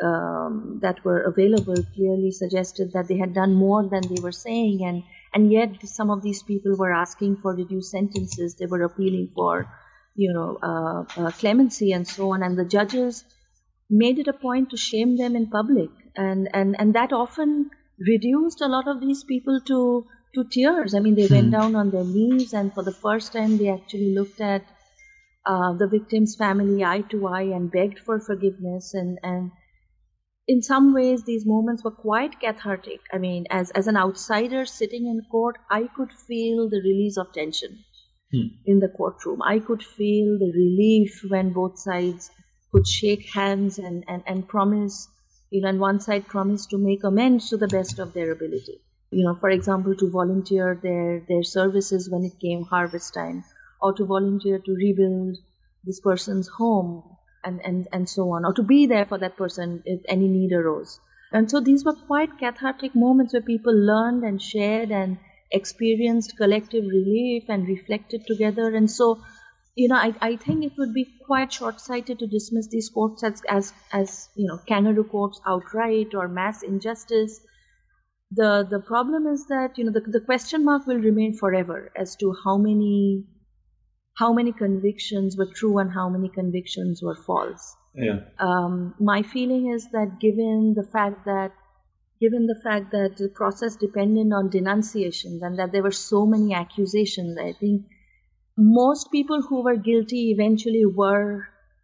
S6: um, that were available clearly suggested that they had done more than they were saying, and, and yet some of these people were asking for reduced sentences, they were appealing for, you know, uh, uh, clemency and so on, and the judges made it a point to shame them in public, and, and, and that often reduced a lot of these people to to tears. I mean, they went down on their knees, and for the first time they actually looked at uh, the victim's family eye to eye and begged for forgiveness. And, and in some ways, these moments were quite cathartic. I mean, as, as an outsider sitting in court, I could feel the release of tension hmm. in the courtroom. I could feel the relief when both sides could shake hands and, and, and promise, you know, and one side promised to make amends to the best of their ability. You know, for example, to volunteer their, their services when it came harvest time, or to volunteer to rebuild this person's home, and, and, and so on, or to be there for that person if any need arose. And so these were quite cathartic moments where people learned and shared and experienced collective relief and reflected together. And so, you know, I, I think it would be quite short-sighted to dismiss these courts as, as, as, you know, kangaroo courts outright or mass injustice. The the problem is that, you know, the, the question mark will remain forever as to how many how many convictions were true and how many convictions were false.
S5: Yeah.
S6: Um, my feeling is that given the fact that given the fact that the process depended on denunciations and that there were so many accusations, I think most people who were guilty eventually were,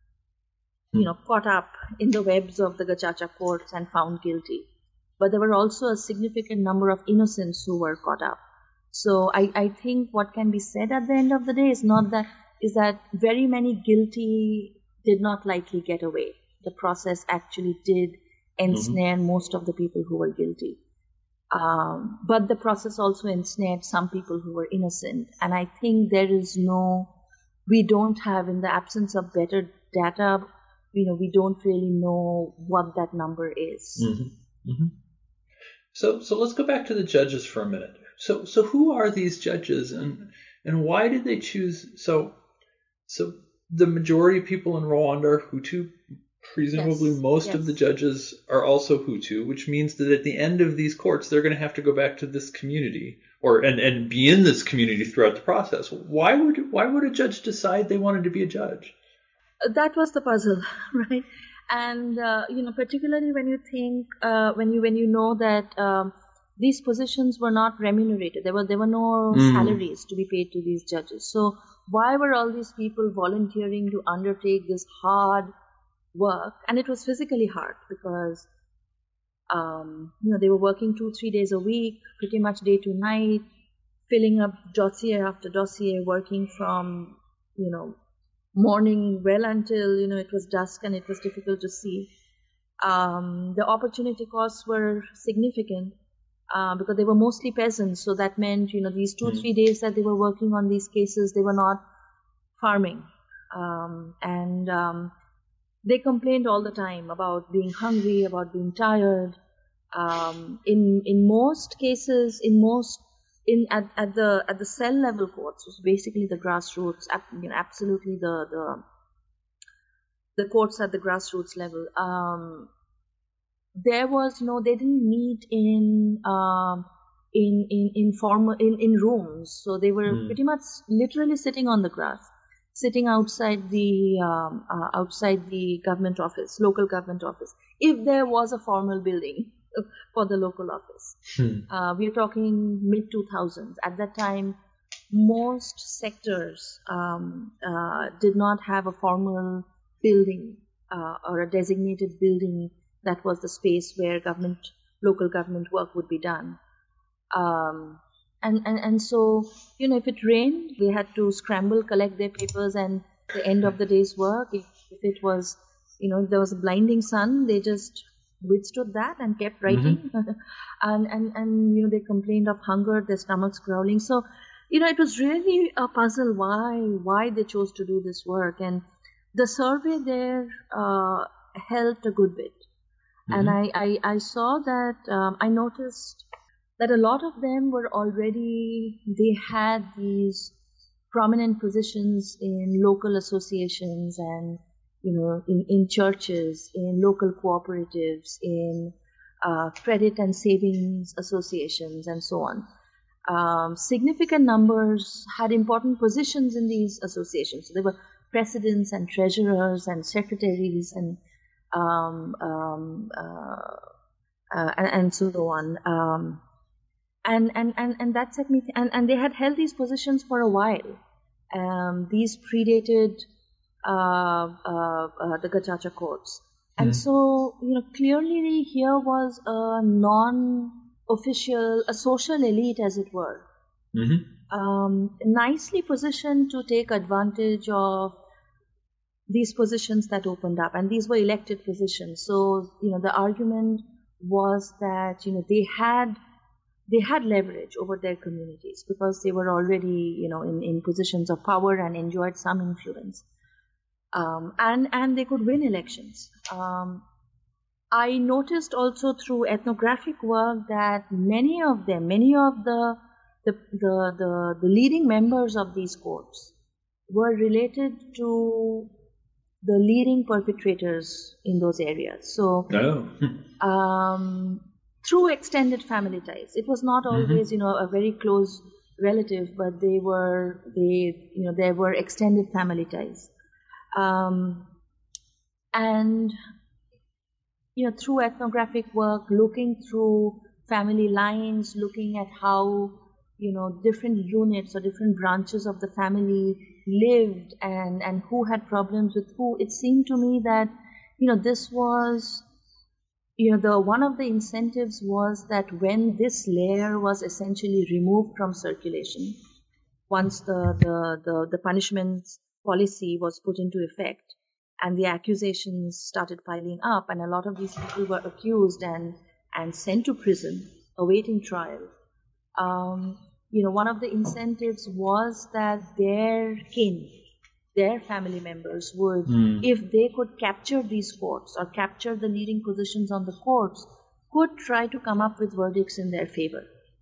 S6: you know, caught up in the webs of the Gacaca courts and found guilty. But there were also a significant number of innocents who were caught up. So I, I think what can be said at the end of the day is not that is that very many guilty did not likely get away. The process actually did ensnare mm-hmm. most of the people who were guilty. Um, but the process also ensnared some people who were innocent. And I think there is no, we don't have, in the absence of better data, you know, we don't really know what that number is.
S5: Mm-hmm. Mm-hmm. So, so let's go back to the judges for a minute. So, so who are these judges, and and why did they choose? So, so the majority of people in Rwanda are Hutu. Presumably, yes. most yes. of the judges are also Hutu, which means that at the end of these courts, they're going to have to go back to this community, or and, and be in this community throughout the process. Why would why would a judge decide they wanted to be a judge?
S6: That was the puzzle, right? And, uh, you know, particularly when you think, uh, when you when you know that um, these positions were not remunerated. There were, there were no mm. salaries to be paid to these judges. So why were all these people volunteering to undertake this hard work? And it was physically hard because, um, you know, they were working two, three days a week, pretty much day to night, filling up dossier after dossier, working from, you know, morning well until, you know, it was dusk and it was difficult to see. Um, the opportunity costs were significant uh, because they were mostly peasants. So that meant, you know, these two, mm. three days that they were working on these cases, they were not farming. Um, and um, they complained all the time about being hungry, about being tired. Um, in in most cases, in most In at, at the at the cell level courts, which is basically the grassroots, you know, absolutely the the the courts at the grassroots level. Um, there was no, they didn't meet in um, in in in formal in, in rooms. So they were mm. pretty much literally sitting on the grass, sitting outside the um, uh, outside the government office, local government office, if there was a formal building for the local office. Hmm. Uh, we are talking mid two thousands. At that time, most sectors um, uh, did not have a formal building uh, or a designated building that was the space where government, local government work would be done. Um, and, and, and so, you know, if it rained, they had to scramble, collect their papers, and the end of the day's work, if, if it was, you know, if there was a blinding sun, they just withstood that and kept writing. Mm-hmm. and, and, and, you know, they complained of hunger, their stomachs growling. So, you know, it was really a puzzle why, why they chose to do this work. And the survey there uh, helped a good bit. Mm-hmm. And I, I, I saw that, um, I noticed that a lot of them were already, they had these prominent positions in local associations and, you know, in, in churches, in local cooperatives, in uh, credit and savings associations, and so on. Um, significant numbers had important positions in these associations. So there were presidents and treasurers and secretaries and um, um, uh, uh, and, and so on. Um, and, and, and, and that set me, th- and, and they had held these positions for a while. Um, these predated Uh, uh, uh, the Gacaca courts. And mm. so, you know, clearly here was a non-official, a social elite, as it were, mm-hmm. um, nicely positioned to take advantage of these positions that opened up. And these were elected positions. So, you know, the argument was that, you know, they had they had leverage over their communities because they were already, you know, in, in positions of power and enjoyed some influence. Um, and, and they could win elections. Um, I noticed also through ethnographic work that many of them, many of the, the, the, the, the leading members of these courts were related to the leading perpetrators in those areas. So, oh. um, through extended family ties. It was not always, mm-hmm. you know, a very close relative, but they were, they, you know, there were extended family ties. Um, and, you know, through ethnographic work, looking through family lines, looking at how, you know, different units or different branches of the family lived and, and who had problems with who, it seemed to me that, you know, this was, you know, the one of the incentives was that when this layer was essentially removed from circulation, once the, the, the, the punishments policy was put into effect and the accusations started piling up and a lot of these people were accused and, and sent to prison awaiting trial. Um, you know, one of the incentives was that their kin, their family members would, mm. if they could capture these courts or capture the leading positions on the courts, could try to come up with verdicts in their favor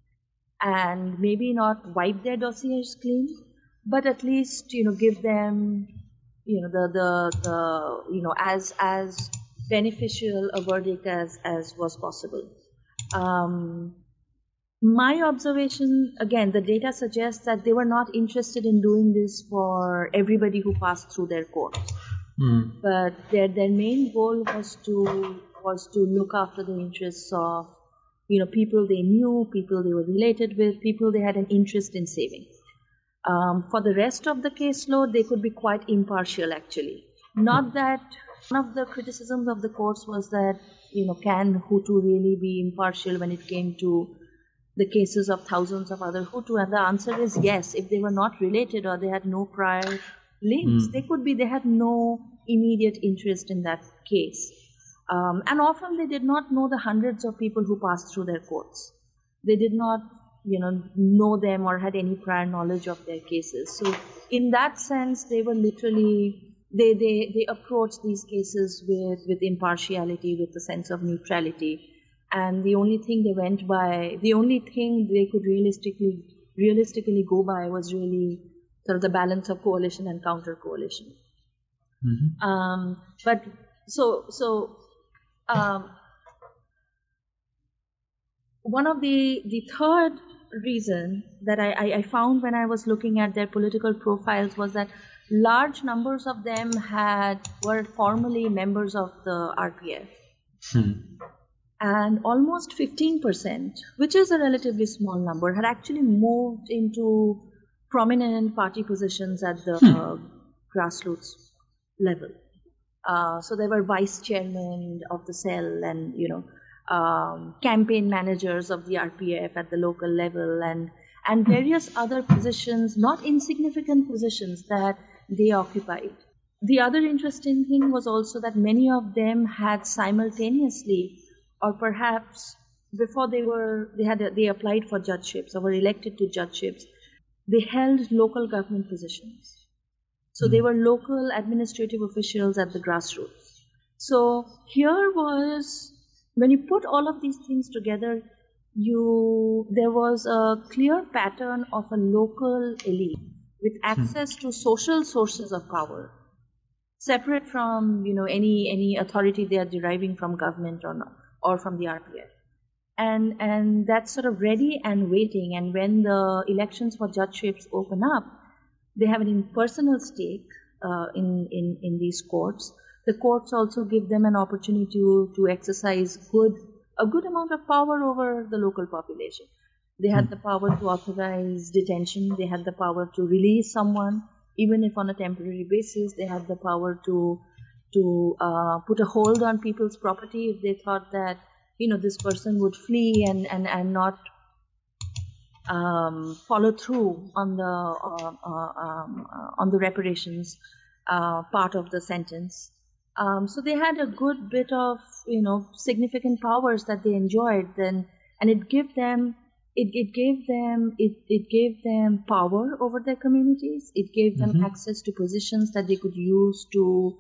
S6: and maybe not wipe their dossiers clean, but at least, you know, give them, you know, the, the, the, you know, as, as beneficial a verdict as, as was possible. Um, my observation, again, the data suggests that they were not interested in doing this for everybody who passed through their courts. Mm. But their, their main goal was to, was to look after the interests of, you know, people they knew, people they were related with, people they had an interest in saving. Um, for the rest of the caseload, they could be quite impartial, actually. Not that one of the criticisms of the courts was that, you know, can Hutu really be impartial when it came to the cases of thousands of other Hutu? And the answer is yes. If they were not related or they had no prior links, mm. they could be, they had no immediate interest in that case. Um, and often they did not know the hundreds of people who passed through their courts. They did not, you know, know them or had any prior knowledge of their cases. So in that sense, they were literally, they, they, they approached these cases with, with impartiality, with a sense of neutrality. And the only thing they went by, the only thing they could realistically, realistically go by was really sort of the balance of coalition and counter-coalition. Mm-hmm. Um, but so, so, um, one of the, the third reason that I, I, I found when I was looking at their political profiles was that large numbers of them had were formerly members of the R P F.
S5: Hmm.
S6: And almost fifteen percent, which is a relatively small number, had actually moved into prominent party positions at the hmm. uh, grassroots level. Uh, so they were vice chairman of the cell and, you know, um, campaign managers of the R P F at the local level and, and various other positions, not insignificant positions that they occupied. The other interesting thing was also that many of them had simultaneously, or perhaps before they were, they had they applied for judgeships or were elected to judgeships, they held local government positions. So they were local administrative officials at the grassroots. So here was, when you put all of these things together, you there was a clear pattern of a local elite with access to social sources of power, separate from, you know, any any authority they are deriving from government or not, or from the R P F. And and that's sort of ready and waiting. And when the elections for judgeships open up, they have an impersonal stake uh, in, in, in these courts. The courts also give them an opportunity to, to exercise good a good amount of power over the local population. They had the power to authorize detention. They had the power to release someone, even if on a temporary basis. They had the power to to uh, put a hold on people's property if they thought that, you know, this person would flee and, and, and not um, follow through on the uh, uh, um, uh, on the reparations uh, part of the sentence. Um, so they had a good bit of, you know, significant powers that they enjoyed then, and it gave them it, it gave them it, it gave them power over their communities. It gave them mm-hmm. access to positions that they could use to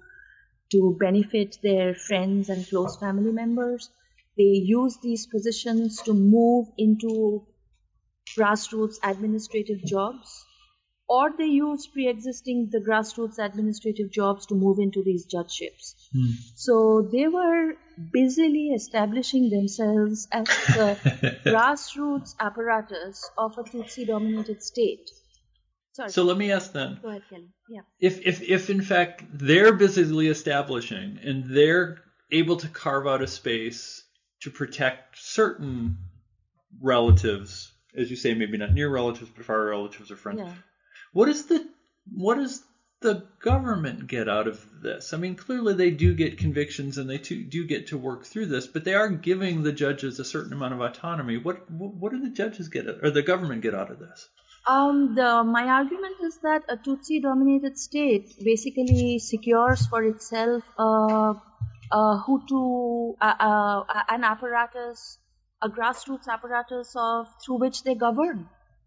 S6: to benefit their friends and close family members. They used these positions to move into grassroots administrative jobs, or they used pre-existing the grassroots administrative jobs to move into these judgeships. Hmm. So they were busily establishing themselves as the grassroots apparatus of a Tutsi-dominated state. Sorry.
S5: So let me ask then.
S6: Go ahead, Kelly. Yeah.
S5: If, if, if in fact they're busily establishing and they're able to carve out a space to protect certain relatives, as you say, maybe not near relatives, but far relatives or friends. Yeah. What is the what does the government get out of this? I mean, clearly they do get convictions and they too, do get to work through this, but they are giving the judges a certain amount of autonomy. What what, what do the judges get, or the government get out of this?
S6: Um, the my argument is that a Tutsi-dominated state basically secures for itself a, a Hutu, a, a, an apparatus, a grassroots apparatus of through which they govern.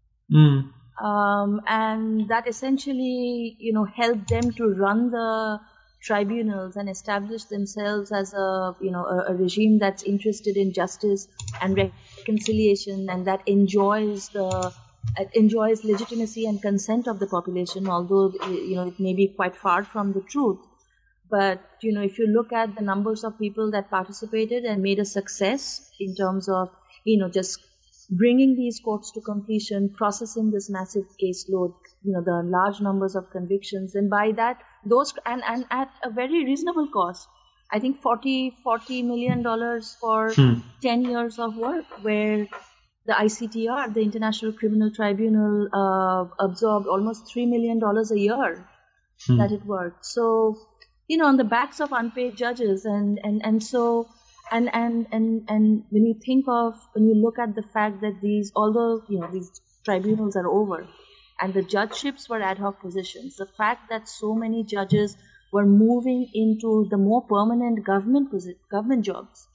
S5: Mm.
S6: Um, and that essentially, you know, helped them to run the tribunals and establish themselves as a, you know, a, a regime that's interested in justice and reconciliation, and that enjoys the enjoys legitimacy and consent of the population, although, you know, it may be quite far from the truth. But, you know, if you look at the numbers of people that participated and made a success in terms of, you know, just bringing these courts to completion, processing this massive caseload, you know, the large numbers of convictions, and by that, those, and, and at a very reasonable cost. I think forty million dollars for hmm. ten years of work, where the I C T R, the International Criminal Tribunal, uh, absorbed almost three million dollars a year hmm. that it worked. So, you know, on the backs of unpaid judges, and, and, and so, and, and, and, and when you think of, when you look at the fact that these, although, you know, these tribunals are over and the judgeships were ad hoc positions, the fact that so many judges were moving into the more permanent government posi- government jobs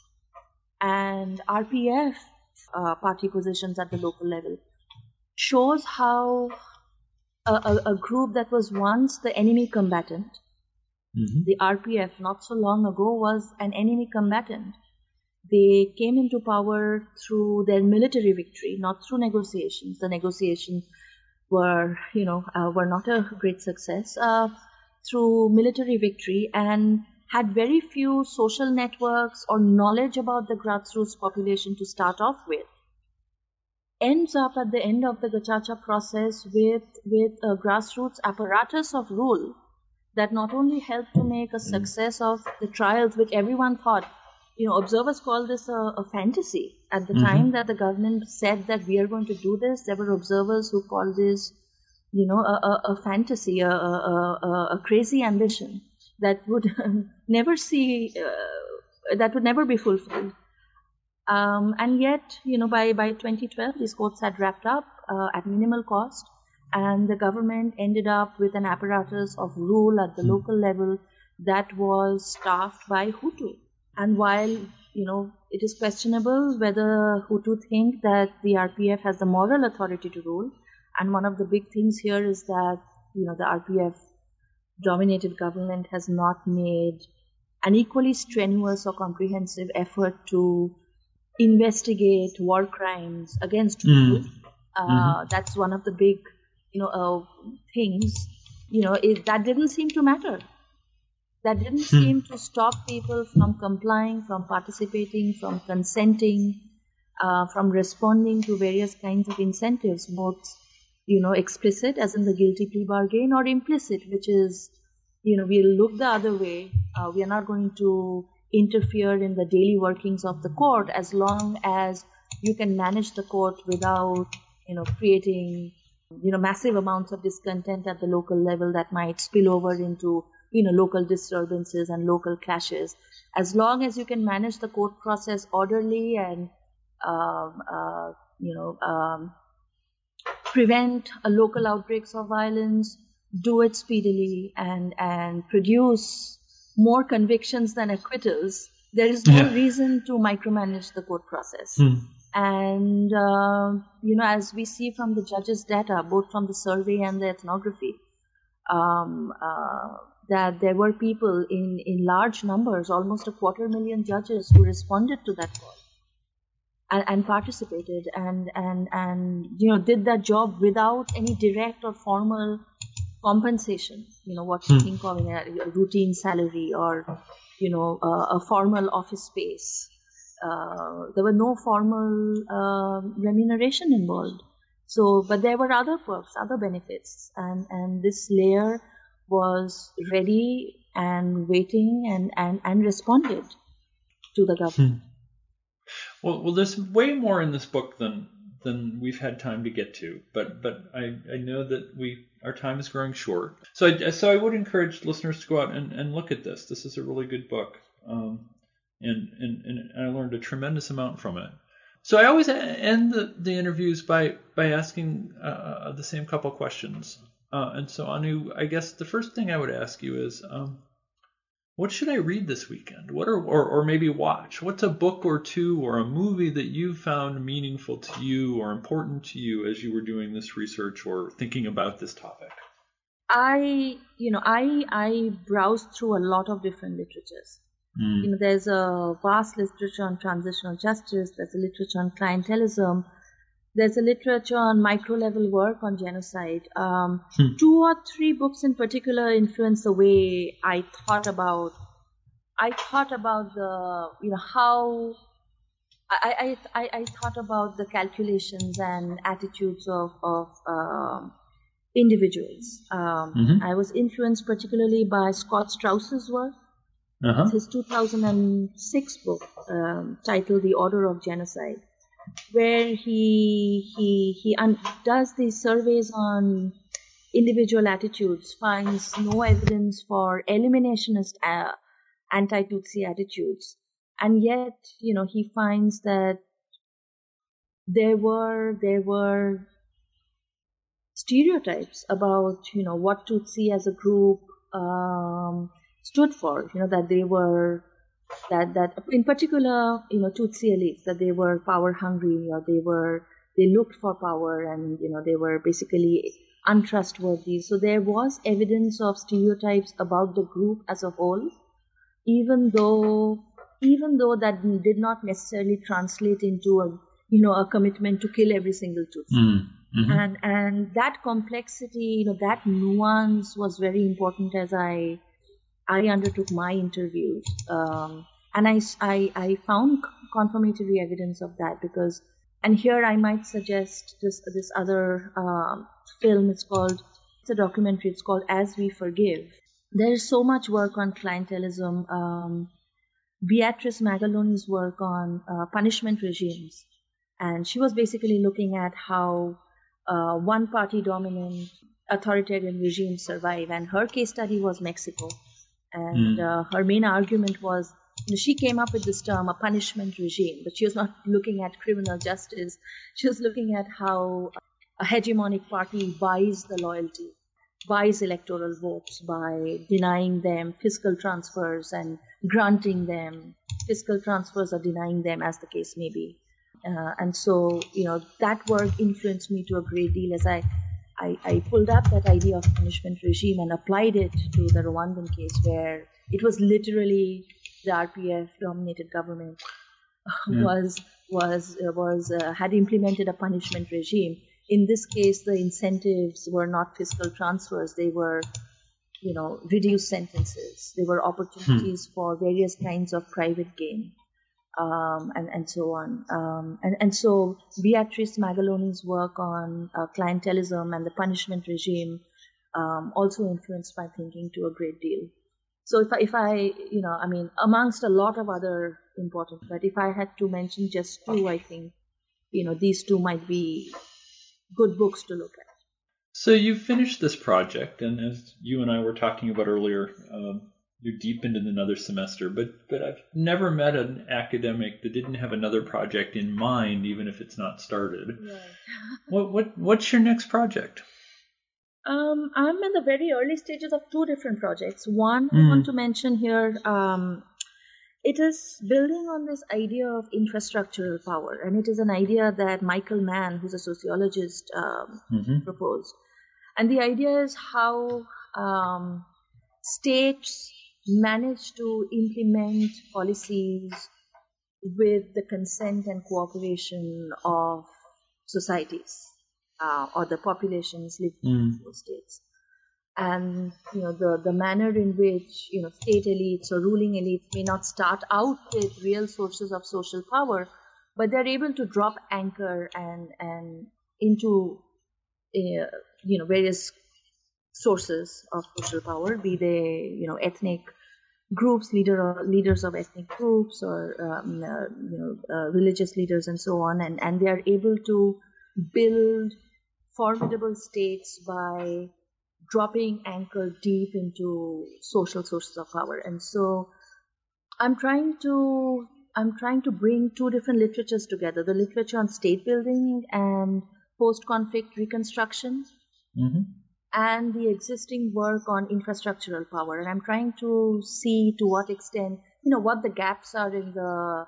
S6: and R P F uh, party positions at the local level shows how a, a, a group that was once the enemy combatant, mm-hmm. the R P F not so long ago was an enemy combatant. They came into power through their military victory, not through negotiations. The negotiations were, you know, uh, were not a great success. Uh, through military victory, and had very few social networks or knowledge about the grassroots population to start off with. ends up at the end of the Gacaca process with, with a grassroots apparatus of rule that not only helped to make a success of the trials, which everyone thought, you know, observers call this a, a fantasy. At the mm-hmm. time that the government said that we are going to do this, there were observers who called this, you know, a, a, a fantasy, a, a, a, a crazy ambition that would never see, uh, that would never be fulfilled. Um, and yet, you know, by, by twenty twelve, these courts had wrapped up uh, at minimal cost, and the government ended up with an apparatus of rule at the mm. local level that was staffed by Hutu. And while, you know, it is questionable whether Hutu think that the R P F has the moral authority to rule, and one of the big things here is that, you know, the R P F-dominated government has not made an equally strenuous or comprehensive effort to investigate war crimes against Hutu. Mm. Uh, mm-hmm. That's one of the big, you know, uh, things. You know, it, that didn't seem to matter. That didn't hmm. seem to stop people from complying, from participating, from consenting, uh, from responding to various kinds of incentives, both, you know, explicit, as in the guilty plea bargain, or implicit, which is, you know, we'll look the other way. Uh, we are not going to interfere in the daily workings of the court as long as you can manage the court without, you know, creating, you know, massive amounts of discontent at the local level that might spill over into, you know, local disturbances and local clashes. As long as you can manage the court process orderly and, um, uh, you know, um, prevent a local outbreaks of violence, do it speedily, and, and produce more convictions than acquittals, there is no yeah. reason to micromanage the court process. Hmm. And, uh, you know, as we see from the judges' data, both from the survey and the ethnography, um, uh, that there were people in, in large numbers, almost a quarter million judges who responded to that call and, and participated and, and, and, you know, did that job without any direct or formal compensation, you know, what you hmm. think of in a routine salary or, you know, uh, a formal office space. Uh, there were no formal uh, remuneration involved. So, but there were other perks, other benefits, and, and this layer was ready and waiting and, and, and responded to the government.
S5: Hmm. Well, well, there's way more in this book than than we've had time to get to, but but I, I know that we our time is growing short. So I, so I would encourage listeners to go out and, and look at this. This is a really good book, um, and, and and I learned a tremendous amount from it. So I always end the, the interviews by by asking uh, the same couple questions. Uh, and so, Anu, I guess the first thing I would ask you is, um, what should I read this weekend? What are, or, or maybe watch? What's a book or two or a movie that you found meaningful to you or important to you as you were doing this research or thinking about this topic?
S6: I, you know, I I browsed through a lot of different literatures. Mm. You know, there's a vast literature on transitional justice. There's a literature on clientelism. There's a literature on micro-level work on genocide. Um, hmm. Two or three books in particular influenced the way I thought about. I thought about the, you know, how. I I I, I thought about the calculations and attitudes of of um, individuals. Um, mm-hmm. I was influenced particularly by Scott Strauss's work. Uh-huh. His two thousand six book um, titled "The Order of Genocide," where he he he un- does these surveys on individual attitudes, finds no evidence for eliminationist uh, anti-Tutsi attitudes, and yet, you know, he finds that there were there were stereotypes about, you know, what Tutsi as a group um, stood for. You know, that they were that that in particular, you know, Tutsi elites, that they were power hungry, or they were they looked for power, and, you know, they were basically untrustworthy. So there was evidence of stereotypes about the group as a whole, even though even though that did not necessarily translate into a, you know, a commitment to kill every single Tutsi. Mm-hmm. And and that complexity, you know, that nuance was very important as I I undertook my interviews, um, and I, I I found confirmatory evidence of that, because And here I might suggest this this other um, film. It's called, it's a documentary. It's called As We Forgive. There is so much work on clientelism. Um, Beatrice Magaloni's work on uh, punishment regimes. And she was basically looking at how uh, one-party dominant authoritarian regimes survive. And her case study was Mexico. And mm. uh, her main argument was, you know, she came up with this term, a punishment regime, but she was not looking at criminal justice. She was looking at how a hegemonic party buys the loyalty, buys electoral votes by denying them fiscal transfers and granting them fiscal transfers or denying them, as the case may be. Uh, and so, you know, that work influenced me to a great deal as I, I, I pulled up that idea of punishment regime and applied it to the Rwandan case, where it was literally the R P F-dominated government yeah. was was uh, was uh, had implemented a punishment regime. In this case, the incentives were not fiscal transfers; they were, you know, reduced sentences. They were opportunities hmm. for various kinds of private gain, um, and and so on. Um, and and so Beatrice Magaloni's work on uh, clientelism and the punishment regime um, also influenced my thinking to a great deal. So if I, if I, you know, I mean, amongst a lot of other important, but if I had to mention just two, I think, you know, these two might be good books to look at.
S5: So you finished this project, and as you and I were talking about earlier, um, you're deep into another semester, but, but I've never met an academic that didn't have another project in mind, even if it's not started. Right. what, what, what's your next project?
S6: Um, I'm in the very early stages of two different projects. One mm. I want to mention here, um, it is building on this idea of infrastructural power, and it is an idea that Michael Mann, who's a sociologist, um, mm-hmm. proposed. And the idea is how um, states manage to implement policies with the consent and cooperation of societies. Uh, or the populations living mm. in those states. And, you know, the, the manner in which, you know, state elites or ruling elites may not start out with real sources of social power, but they're able to drop anchor and, and into, uh, you know, various sources of social power, be they, you know, ethnic groups, leader or leaders of ethnic groups, or, um, uh, you know, uh, religious leaders and so on. And, and they are able to build formidable states by dropping anchor deep into social sources of power. And so I'm trying to I'm trying to bring two different literatures together, the literature on state building and post-conflict reconstruction, mm-hmm. and the existing work on infrastructural power. And I'm trying to see to what extent, you know, what the gaps are in the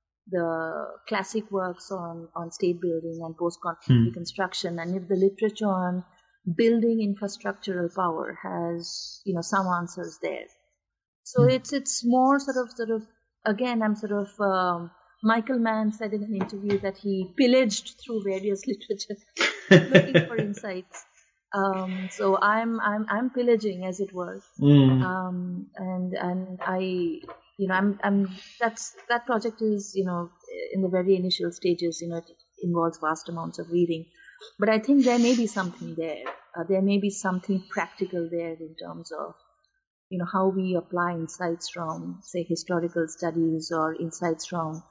S6: the classic works on, on state building and post-conflict hmm. reconstruction, and if the literature on building infrastructural power has, you know, some answers there. So hmm. it's it's more sort of sort of again, I'm sort of um, Michael Mann said in an interview that he pillaged through various literature looking for insights. Um, so I'm I'm I'm pillaging, as it were, mm. um, and and I, you know, I'm I'm that's that project is, you know, in the very initial stages. You know, it involves vast amounts of reading, but I think there may be something there. Uh, there may be something practical there in terms of, you know, how we apply insights from, say, historical studies or insights from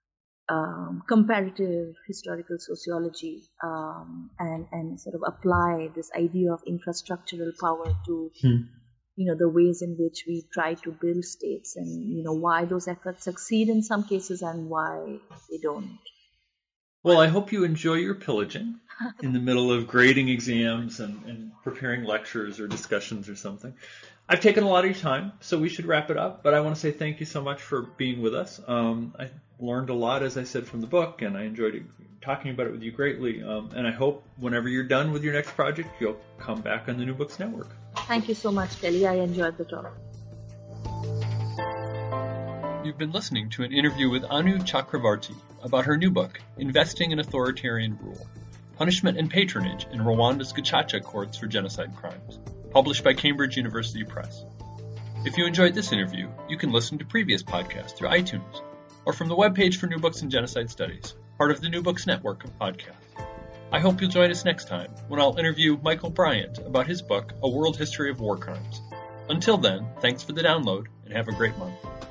S6: Um, comparative historical sociology, um, and, and sort of apply this idea of infrastructural power to, hmm. you know, the ways in which we try to build states, and, you know, why those efforts succeed in some cases and why they don't.
S5: Well, I hope you enjoy your pillaging in the middle of grading exams and, and preparing lectures or discussions or something. I've taken a lot of your time, so we should wrap it up. But I want to say thank you so much for being with us. Um, I learned a lot, as I said, from the book, and I enjoyed it, talking about it with you greatly. Um, and I hope whenever you're done with your next project, you'll come back on the New Books Network.
S6: Thank you so much, Kelly. I enjoyed the talk.
S5: You've been listening to an interview with Anu Chakravarti about her new book, Investing in Authoritarian Rule, Punishment and Patronage in Rwanda's Gacaca Courts for Genocide Crimes, published by Cambridge University Press. If you enjoyed this interview, you can listen to previous podcasts through iTunes. or from the webpage for New Books in Genocide Studies, part of the New Books Network of podcasts. I hope you'll join us next time when I'll interview Michael Bryant about his book, A World History of War Crimes. Until then, thanks for the download and have a great month.